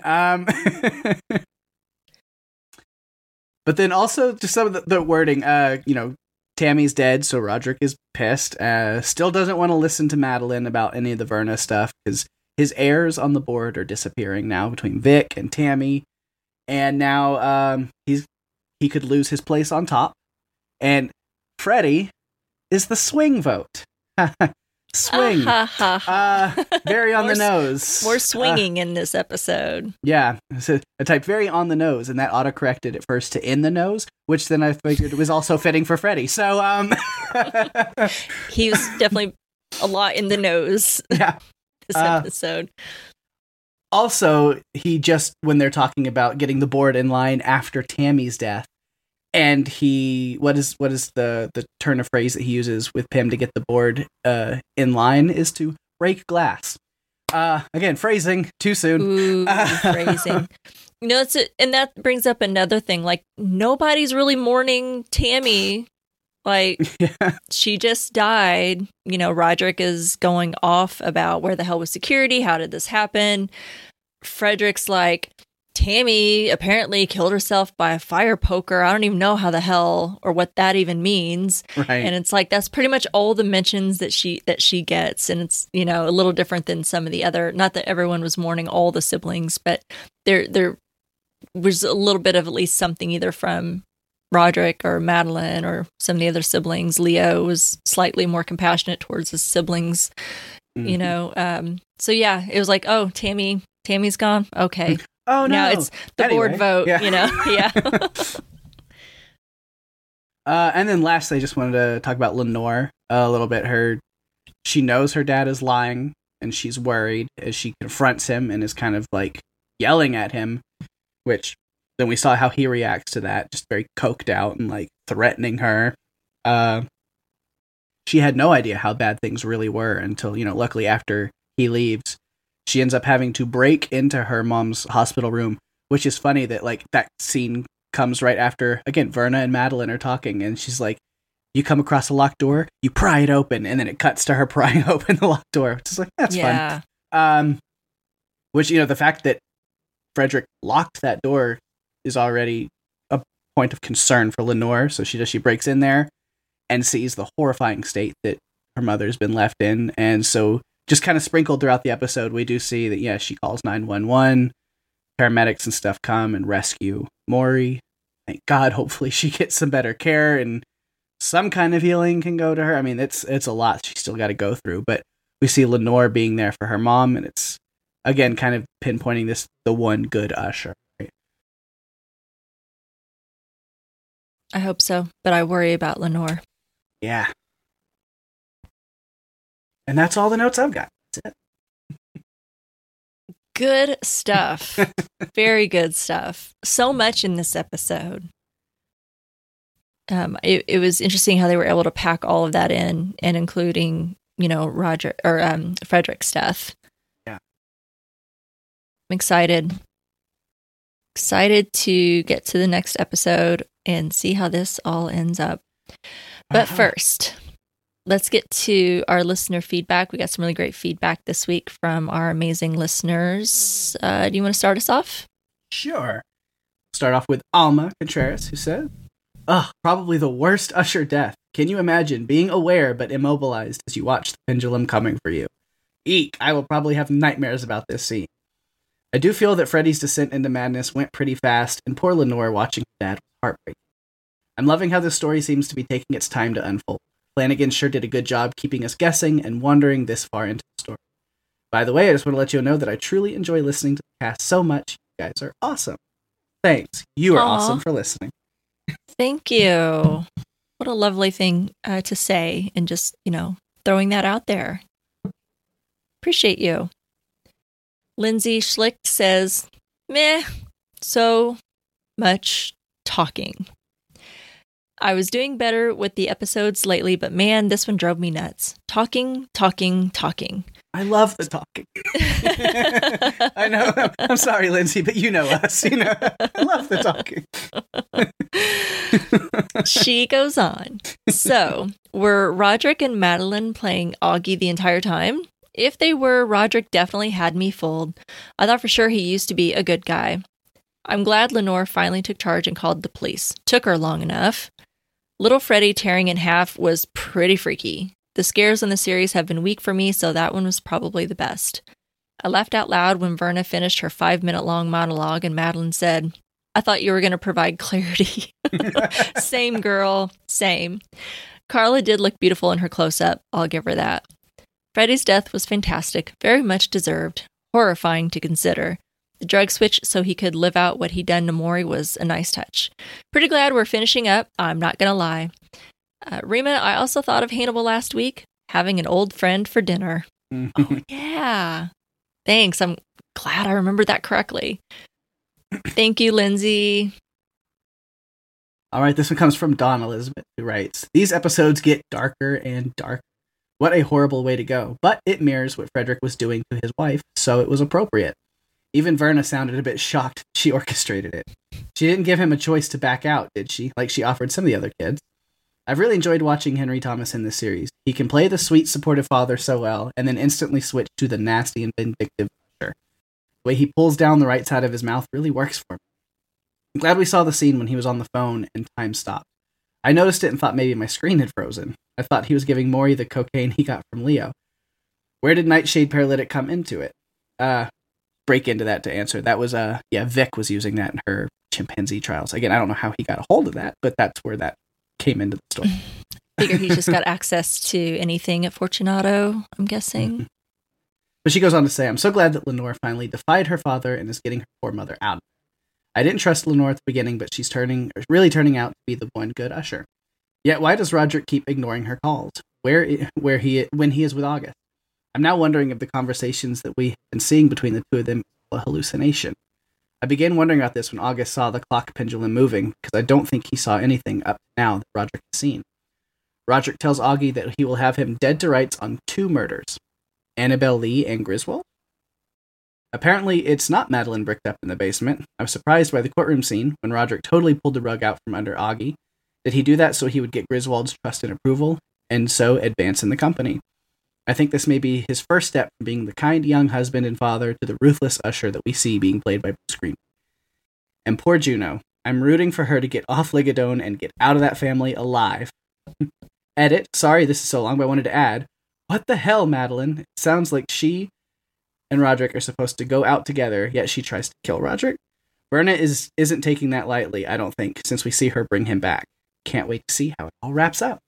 But then also just some of the wording. Tammy's dead, so Roderick is pissed. Still doesn't want to listen to Madeline about any of the Verna stuff because his heirs on the board are disappearing now between Vic and Tammy, and now he could lose his place on top. And Freddie is the swing vote. Swing. Very on the nose.
More swinging in this episode.
Yeah. So I typed very on the nose, and that autocorrected at first to in the nose, which then I figured was also fitting for Freddie. So
he was definitely a lot in the nose.
Yeah.
This episode.
Also, when they're talking about getting the board in line after Tammy's death, and what is the turn of phrase that he uses with Pym to get the board in line is to break glass. Again, phrasing too soon.
Ooh, phrasing. And that brings up another thing. Like, nobody's really mourning Tammy. Like, She just died. Roderick is going off about where the hell was security? How did this happen? Frederick's like, Tammy apparently killed herself by a fire poker. I don't even know how the hell or what that even means.
Right.
And it's like, that's pretty much all the mentions that she gets. And it's, a little different than some of the other, not that everyone was mourning all the siblings, but there was a little bit of at least something either from Roderick or Madeline or some of the other siblings. Leo was slightly more compassionate towards his siblings, So yeah, it was like, oh, Tammy's gone. Okay.
Oh, no.
Now it's the board vote,
Yeah.
Yeah.
And then lastly, I just wanted to talk about Lenore a little bit. She knows her dad is lying, and she's worried as she confronts him and is kind of like yelling at him, which then we saw how he reacts to that, just very coked out and like threatening her. She had no idea how bad things really were until, luckily after he leaves, she ends up having to break into her mom's hospital room, which is funny that like that scene comes right after, again, Verna and Madeline are talking, and she's like, you come across a locked door, you pry it open, and then it cuts to her prying open the locked door, which is like, that's fun. Which, the fact that Frederick locked that door is already a point of concern for Lenore, so she breaks in there and sees the horrifying state that her mother's been left in, and so just kind of sprinkled throughout the episode, we do see that, she calls 911, paramedics and stuff come and rescue Maury. Thank God, hopefully she gets some better care and some kind of healing can go to her. I mean, it's a lot she's still got to go through, but we see Lenore being there for her mom, and it's, again, kind of pinpointing the one good Usher. Right?
I hope so, but I worry about Lenore.
Yeah. And that's all the notes I've got. That's it.
Good stuff. Very good stuff. So much in this episode. It was interesting how they were able to pack all of that in, and including, Roger or Frederick's death.
Yeah.
I'm excited to get to the next episode and see how this all ends up. But first, let's get to our listener feedback. We got some really great feedback this week from our amazing listeners. Do you want to start us off?
Sure. Start off with Alma Contreras, who said, probably the worst Usher death. Can you imagine being aware but immobilized as you watch the pendulum coming for you? Eek, I will probably have nightmares about this scene. I do feel that Freddie's descent into madness went pretty fast, and poor Lenore watching her dad was heartbreaking. I'm loving how this story seems to be taking its time to unfold. Flanagan sure did a good job keeping us guessing and wondering this far into the story. By the way, I just want to let you know that I truly enjoy listening to the cast so much. You guys are awesome. Thanks. You are awesome for listening.
Thank you. What a lovely thing to say, and just, throwing that out there. Appreciate you. Lindsay Schlicht says, meh, so much talking. I was doing better with the episodes lately, but man, this one drove me nuts. Talking.
I love the talking. I know. I'm sorry, Lindsay, but you know us. You know, I love the talking.
She goes on. So, were Roderick and Madeline playing Augie the entire time? If they were, Roderick definitely had me fooled. I thought for sure he used to be a good guy. I'm glad Lenore finally took charge and called the police. Took her long enough. Little Freddie tearing in half was pretty freaky. The scares in the series have been weak for me, so that one was probably the best. I laughed out loud when Verna finished her 5-minute-long monologue and Madeline said, I thought you were going to provide clarity. Same, girl. Same. Carla did look beautiful in her close-up. I'll give her that. Freddie's death was fantastic, very much deserved, horrifying to consider. The drug switch so he could live out what he'd done to Maury was a nice touch. Pretty glad we're finishing up, I'm not going to lie. Rima, I also thought of Hannibal last week, having an old friend for dinner. Oh, yeah. Thanks, I'm glad I remembered that correctly. Thank you, Lindsay.
All right, this one comes from Dawn Elizabeth, who writes, these episodes get darker and darker. What a horrible way to go, but it mirrors what Frederick was doing to his wife, so it was appropriate. Even Verna sounded a bit shocked she orchestrated it. She didn't give him a choice to back out, did she? Like she offered some of the other kids. I've really enjoyed watching Henry Thomas in this series. He can play the sweet, supportive father so well, and then instantly switch to the nasty and vindictive Usher. The way he pulls down the right side of his mouth really works for me. I'm glad we saw the scene when he was on the phone and time stopped. I noticed it and thought maybe my screen had frozen. I thought he was giving Maury the cocaine he got from Leo. Where did Nightshade Paralytic come into it? Break into that to answer. That was, Vic was using that in her chimpanzee trials. Again, I don't know how he got a hold of that, but that's where that came into the story.
Figure he just got access to anything at Fortunato, I'm guessing.
Mm-hmm. But she goes on to say, I'm so glad that Lenore finally defied her father and is getting her poor mother out of it. I didn't trust Lenore at the beginning, but she's really turning out to be the one good Usher. Yet why does Roderick keep ignoring her calls? When he is with August? I'm now wondering if the conversations that we have been seeing between the two of them is a hallucination. I began wondering about this when August saw the clock pendulum moving, because I don't think he saw anything up to now that Roderick has seen. Roderick tells Augie that he will have him dead to rights on 2 murders, Annabelle Lee and Griswold. Apparently, it's not Madeline bricked up in the basement. I was surprised by the courtroom scene when Roderick totally pulled the rug out from under Augie. Did he do that so he would get Griswold's trust and approval, and so advance in the company? I think this may be his first step from being the kind young husband and father to the ruthless Usher that we see being played by Bruce Greenwood. And poor Juno. I'm rooting for her to get off Ligadone and get out of that family alive. Edit. Sorry this is so long, but I wanted to add. What the hell, Madeline? It sounds like she and Roderick are supposed to go out together, yet she tries to kill Roderick. Verna isn't taking that lightly, I don't think, since we see her bring him back. Can't wait to see how it all wraps up.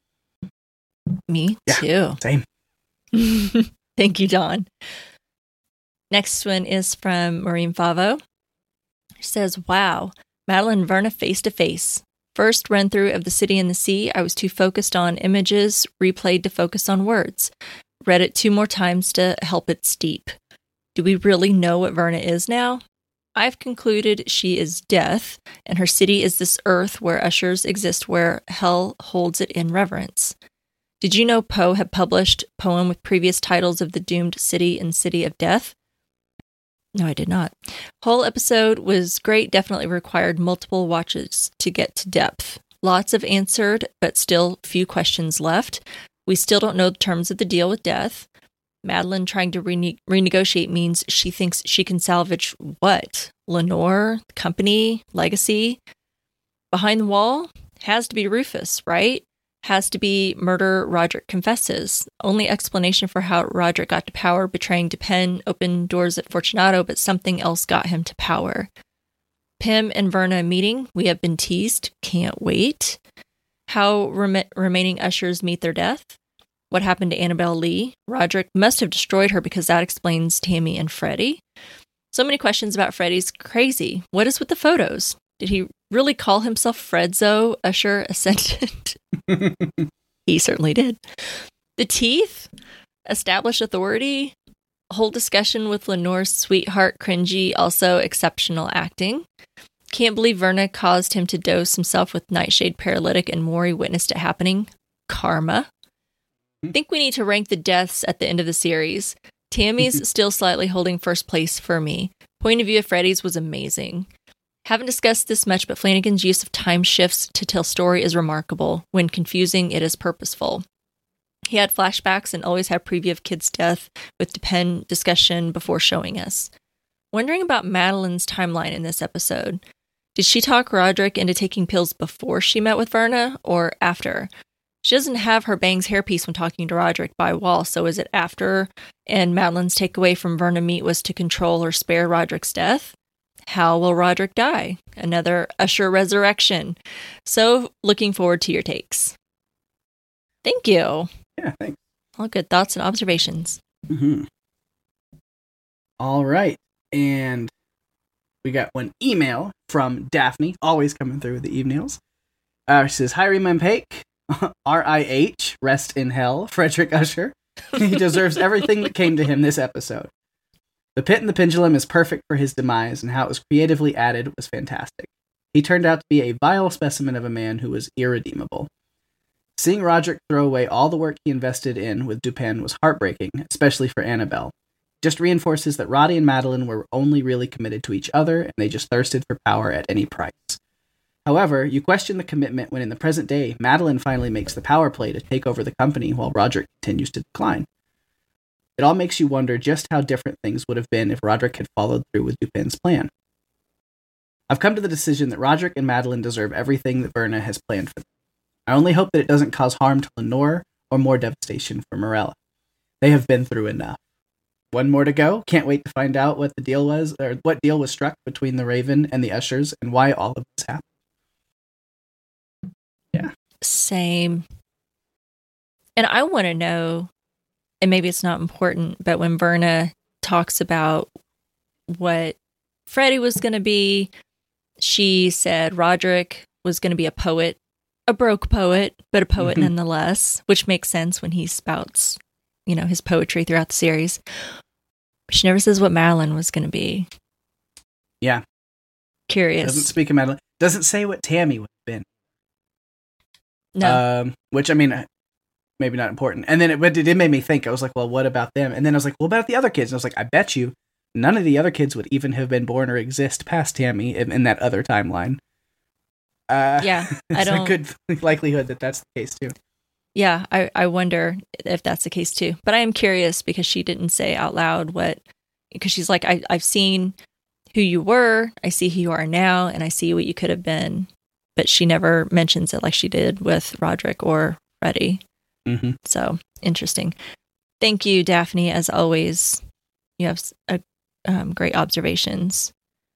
Me too.
Same.
Thank you, Dawn. Next one is from Maureen Favo. She says, wow, Madeline and Verna face to face. First run through of The City and the Sea, I was too focused on images, replayed to focus on words. Read it 2 more times to help it steep. Do we really know what Verna is now? I've concluded she is death, and her city is this earth where ushers exist where hell holds it in reverence. Did you know Poe had published a poem with previous titles of the doomed city and city of death? No, I did not. Whole episode was great, definitely required multiple watches to get to depth. Lots of answered, but still few questions left. We still don't know the terms of the deal with death. Madeline trying to renegotiate means she thinks she can salvage what? Lenore, the company, legacy? Behind the wall? Has to be Rufus, right? Has to be murder Roderick confesses. Only explanation for how Roderick got to power, betraying Dupin, opened doors at Fortunato, but something else got him to power. Pym and Verna meeting. We have been teased. Can't wait. How remaining ushers meet their death. What happened to Annabelle Lee? Roderick must have destroyed her because that explains Tammy and Freddie. So many questions about Freddie's crazy. What is with the photos? Did he really call himself Fredzo, Usher Ascendant? He certainly did. The teeth, establish authority, whole discussion with Lenore's sweetheart cringy, also exceptional acting. Can't believe Verna caused him to dose himself with Nightshade paralytic and Maury witnessed it happening. Karma. Think we need to rank the deaths at the end of the series. Tammy's still slightly holding first place for me. Point of view of Freddy's was amazing. Haven't discussed this much, but Flanagan's use of time shifts to tell story is remarkable. When confusing, it is purposeful. He had flashbacks and always had preview of Kid's death with Depend discussion before showing us. Wondering about Madeline's timeline in this episode. Did she talk Roderick into taking pills before she met with Verna or after? She doesn't have her bangs hairpiece when talking to Roderick by Wall, so is it after? And Madeline's takeaway from Verna meet was to control or spare Roderick's death? How will Roderick die? Another Usher resurrection. So looking forward to your takes. Thank you.
Yeah, thanks.
All good thoughts and observations.
Mm-hmm. All right. And we got one email from Daphne, always coming through with the emails. She says, "Hi, Rima and Paik. R.I.H. Rest in hell, Frederick Usher. He deserves everything that came to him this episode. The pit and the pendulum is perfect for his demise, and how it was creatively added was fantastic. He turned out to be a vile specimen of a man who was irredeemable. Seeing Roderick throw away all the work he invested in with Dupin was heartbreaking, especially for Annabelle. Just reinforces that Roddy and Madeline were only really committed to each other, and they just thirsted for power at any price. However, you question the commitment when in the present day, Madeline finally makes the power play to take over the company while Roderick continues to decline. It all makes you wonder just how different things would have been if Roderick had followed through with Dupin's plan. I've come to the decision that Roderick and Madeline deserve everything that Verna has planned for them. I only hope that it doesn't cause harm to Lenore or more devastation for Morella. They have been through enough. One more to go. Can't wait to find out what the deal was, or what deal was struck between the Raven and the Ushers, and why all of this happened." Yeah.
Same. And I want to know, and maybe it's not important, but when Verna talks about what Freddy was going to be, she said Roderick was going to be a poet, a broke poet, but a poet nonetheless, which makes sense when he spouts, his poetry throughout the series. But she never says what Madeline was going to be.
Yeah.
Curious.
Doesn't speak of Madeline. Doesn't say what Tammy would have been.
No.
Which, I mean, maybe not important. And then it did make me think. I was like, well, what about them? And then I was like, what about the other kids? And I was like, I bet you none of the other kids would even have been born or exist past Tammy in that other timeline.
Yeah,
I don't. There's a good likelihood that that's the case too.
Yeah, I wonder if that's the case too. But I am curious because she didn't say out loud because she's like, I've seen who you were, I see who you are now, and I see what you could have been. But she never mentions it like she did with Roderick or Freddy.
Mm-hmm.
So, interesting. Thank you, Daphne. As always, you have great observations.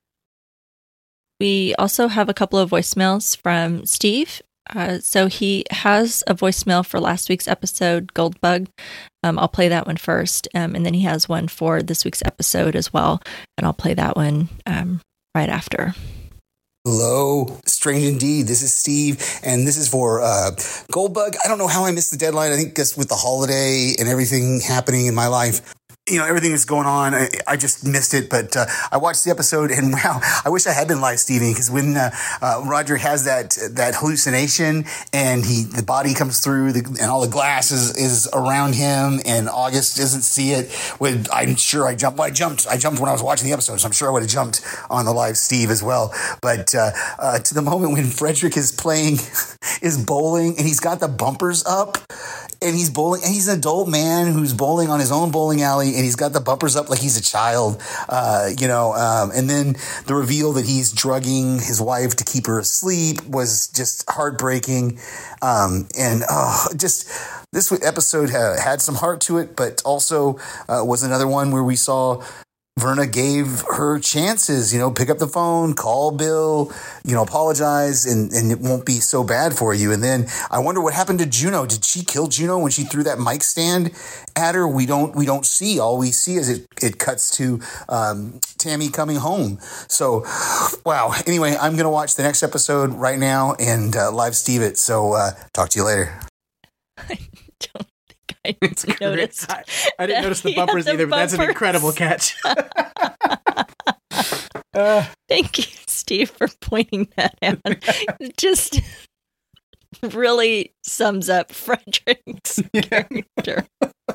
We also have a couple of voicemails from Steve. So he has a voicemail for last week's episode, Goldbug. I'll play that one first. And then he has one for this week's episode as well. And I'll play that one right after.
Hello, strange indeed. This is Steve, and this is for Goldbug. I don't know how I missed the deadline. I think just with the holiday and everything happening in my life, everything that's going on, I just missed it. But I watched the episode, and wow, I wish I had been live streaming, because when Roger has that hallucination, and the body comes through, and all the glass is around him, and August doesn't see it. I'm sure I jumped. Well, I jumped when I was watching the episode, so I'm sure I would have jumped on the live Steve as well. But to the moment when Frederick is bowling, and he's got the bumpers up, and he's bowling, and he's an adult man who's bowling on his own bowling alley, and he's got the bumpers up like he's a child, and then the reveal that he's drugging his wife to keep her asleep was just heartbreaking. Just this episode had some heart to it, but also was another one where we saw Verna gave her chances, pick up the phone, call Bill, apologize, and it won't be so bad for you. And then I wonder what happened to Juno. Did she kill Juno when she threw that mic stand at her? We don't see. All we see is it cuts to Tammy coming home. So, wow. Anyway, I'm going to watch the next episode right now and live Steve it. So talk to you later.
I don't think I didn't notice.
I didn't notice the bumpers either, but that's an incredible catch.
Thank you, Steve, for pointing that out. It just really sums up Frederick's character.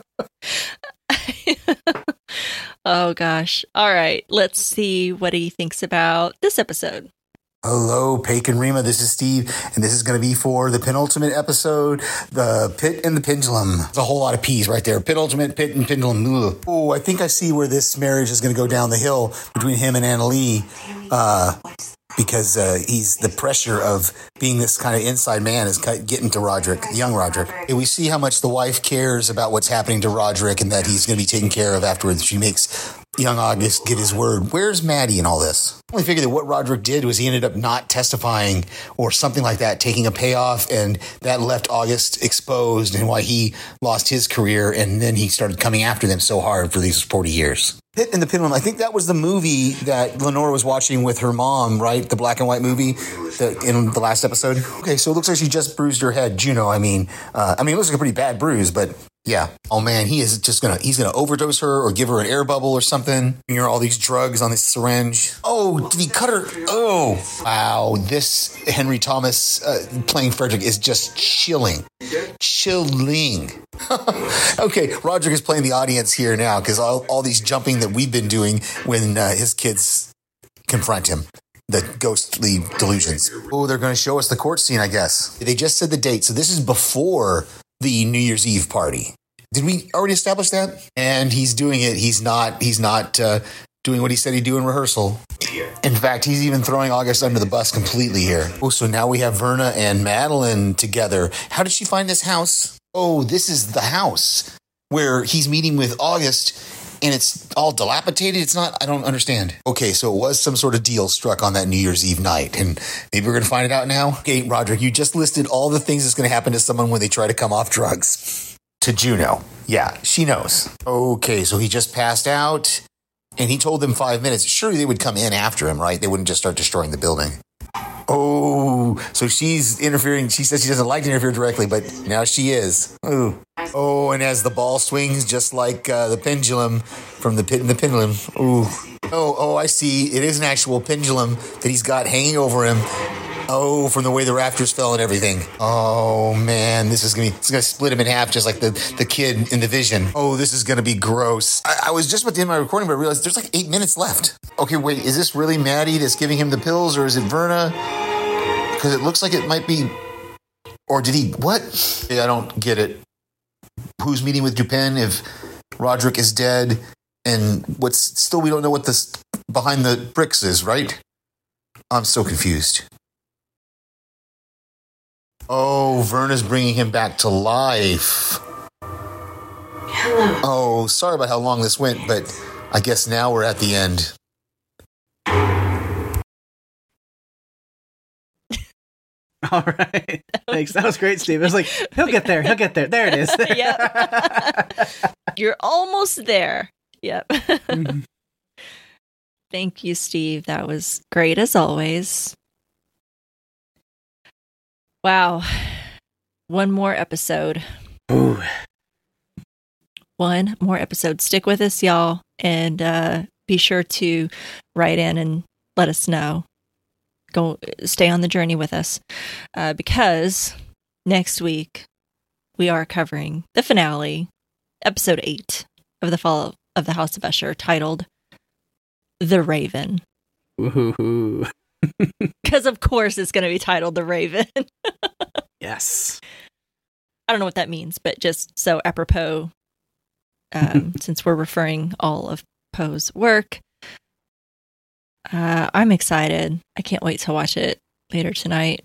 Oh, gosh. All right. Let's see what he thinks about this episode.
Hello, Paik and Rima. This is Steve, and this is going to be for the penultimate episode, The Pit and the Pendulum. There's a whole lot of P's right there. Penultimate, Pit, and Pendulum. Oh, I think I see where this marriage is going to go down the hill between him and Annalee, because he's the pressure of being this kind of inside man is getting to Roderick, young Roderick. And we see how much the wife cares about what's happening to Roderick and that he's going to be taken care of afterwards. She makes young August give his word. Where's Maddie in all this? I only figured that what Roderick did was he ended up not testifying or something like that, taking a payoff, and that left August exposed and why he lost his career, and then he started coming after them so hard for these 40 years. Pit and the Pendulum, I think that was the movie that Lenore was watching with her mom, right? The black and white movie in the last episode. Okay, so it looks like she just bruised her head. Juno, it looks like a pretty bad bruise, but yeah. Oh man, he's gonna overdose her or give her an air bubble or something. Bring her all these drugs on this syringe. Oh, did he cut her? Oh, wow. This Henry Thomas playing Frederick is just chilling. Okay, Roderick is playing the audience here now because all these jumping that we've been doing when his kids confront him. The ghostly delusions. Oh, they're going to show us the court scene, I guess. They just said the date. So this is before the New Year's Eve party. Did we already establish that? And he's doing it. He's not doing what he said he'd do in rehearsal. In fact, he's even throwing August under the bus completely here. Oh, so now we have Verna and Madeline together. How did she find this house? Oh, this is the house where he's meeting with August, and it's all dilapidated. It's not, I don't understand. Okay, so it was some sort of deal struck on that New Year's Eve night, and maybe we're going to find it out now. Okay, Roderick, you just listed all the things that's going to happen to someone when they try to come off drugs. To Juno. Yeah, she knows. Okay, so he just passed out, and he told them 5 minutes. Surely they would come in after him, right? They wouldn't just start destroying the building. Oh, so she's interfering. She says she doesn't like to interfere directly, but now she is. Ooh. Oh, and as the ball swings, just like the pendulum from The Pit and the Pendulum. Ooh. Oh, I see. It is an actual pendulum that he's got hanging over him. Oh, from the way the rafters fell and everything. Oh, man, it's gonna split him in half just like the kid in the vision. Oh, this is gonna be gross. I was just about to end my recording, but I realized there's like 8 minutes left. Okay, wait, is this really Maddie that's giving him the pills, or is it Verna? Because it looks like it might be... Or did he... What? I don't get it. Who's meeting with Dupin if Roderick is dead? And still we don't know what this behind the bricks is, right? I'm so confused. Oh, Verna's bringing him back to life.
Hello.
Oh, sorry about how long this went, but I guess now we're at the end.
All right. Thanks. That was great, Steve. I was like, he'll get there. There it is.
Yep. You're almost there. Yep.
Mhm.
Thank you, Steve. That was great as always. Wow. One more episode.
Ooh.
One more episode. Stick with us, y'all, and be sure to write in and let us know. Go stay on the journey with us, because next week we are covering the finale, episode 8 of the Fall of the House of Usher, titled "The Raven."
Ooh.
Because of course it's going to be titled "The Raven."
Yes.
I don't know what that means, but just so apropos, since we're referring all of Poe's work, I'm excited. I can't wait to watch it later tonight.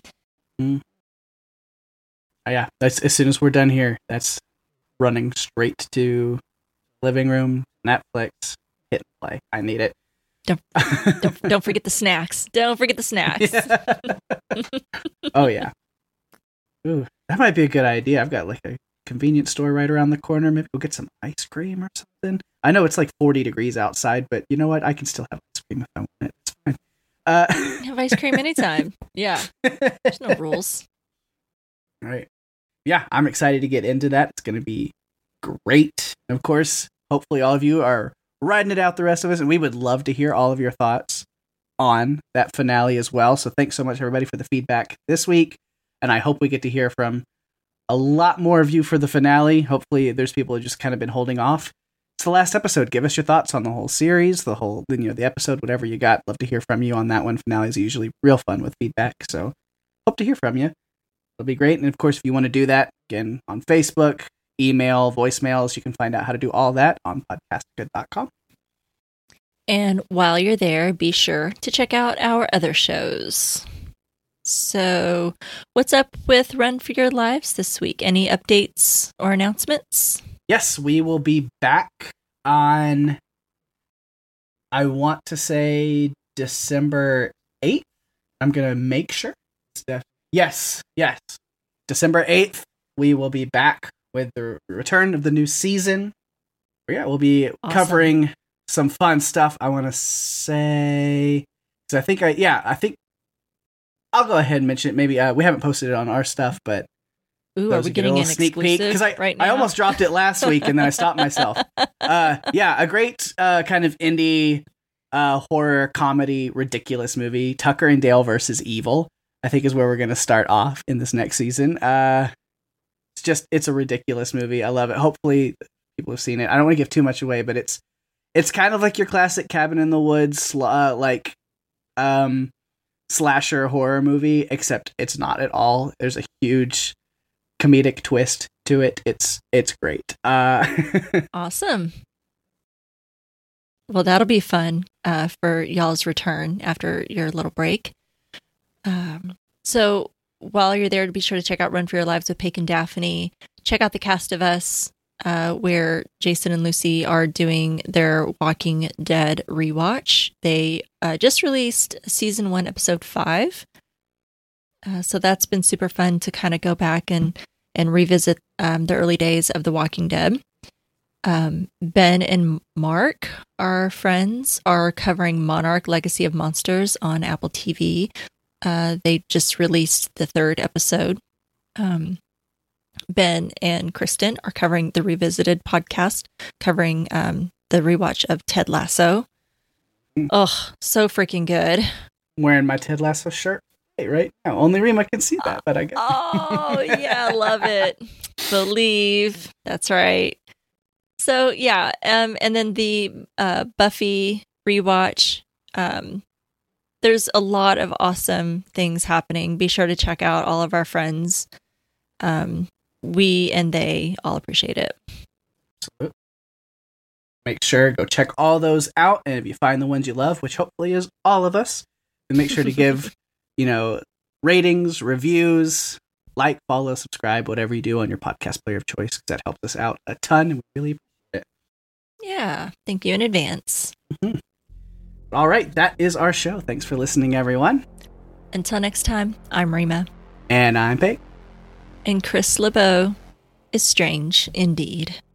Yeah, that's as soon as we're done here. That's running straight to living room, Netflix, hit play. I need it.
Don't forget the snacks. Don't forget the snacks.
Yeah. Oh yeah. Ooh, that might be a good idea. I've got like a convenience store right around the corner. Maybe we'll get some ice cream or something. I know it's like 40 degrees outside, but you know what? I can still have ice cream if I want it. It's fine.
Have ice cream anytime. Yeah. There's no rules.
All right. yeah, I'm excited to get into that. It's going to be great. And of course, hopefully all of you are riding it out the rest of us, and we would love to hear all of your thoughts on that finale as well. So thanks so much, everybody, for the feedback this week, and I hope we get to hear from a lot more of you for the finale. Hopefully there's people who just kind of been holding off. It's the last episode. Give us your thoughts on the whole series, the episode, whatever you got. Love to hear from you on that one. Finales are usually real fun with feedback, so hope to hear from you. It'll be great. And of course, if you want to do that, again, on Facebook, email, voicemails, you can find out how to do all that on podcastica.com.
And while you're there, be sure to check out our other shows. So, what's up with Run for Your Lives this week? Any updates or announcements?
Yes, we will be back on, I want to say, December 8th. I'm going to make sure. Yes. December 8th, we will be back with the return of the new season. Yeah, we'll be covering some fun stuff. I want to say, because I think I'll go ahead and mention it. Maybe we haven't posted it on our stuff, but
are we getting an
sneak peek? Because
right now?
I almost dropped it last week and then I stopped myself. A great kind of indie horror comedy ridiculous movie, Tucker and Dale versus Evil, I think is where we're going to start off in this next season. It's a ridiculous movie. I love it. Hopefully people have seen it. I don't want to give too much away, but it's kind of like your classic cabin in the woods, slasher horror movie, except it's not at all. There's a huge comedic twist to it. It's great.
Awesome. Well, that'll be fun for y'all's return after your little break. So while you're there, be sure to check out Run for Your Lives with Paige and Daphne. Check out The Cast of Us, where Jason and Lucy are doing their Walking Dead rewatch. They just released season 1, episode 5. So that's been super fun to kind of go back and revisit the early days of The Walking Dead. Ben and Mark, our friends, are covering Monarch: Legacy of Monsters on Apple TV. They just released the 3rd episode. Ben and Kristen are covering the Revisited podcast, covering the rewatch of Ted Lasso. Oh, so freaking good.
I'm wearing my Ted Lasso shirt right now. Only Rima can see that, but I guess.
Oh, yeah, love it. Believe. That's right. So, yeah, and then the Buffy rewatch. There's a lot of awesome things happening. Be sure to check out all of our friends. We and they all appreciate it.
Absolutely. Make sure, go check all those out. And if you find the ones you love, which hopefully is all of us, then make sure to give, ratings, reviews, like, follow, subscribe, whatever you do on your podcast player of choice, because that helps us out a ton. And we really appreciate it.
Yeah. Thank you in advance.
Mm-hmm. All right. That is our show. Thanks for listening, everyone.
Until next time, I'm Rima.
And I'm Paige.
And Chris LeBeau is strange indeed.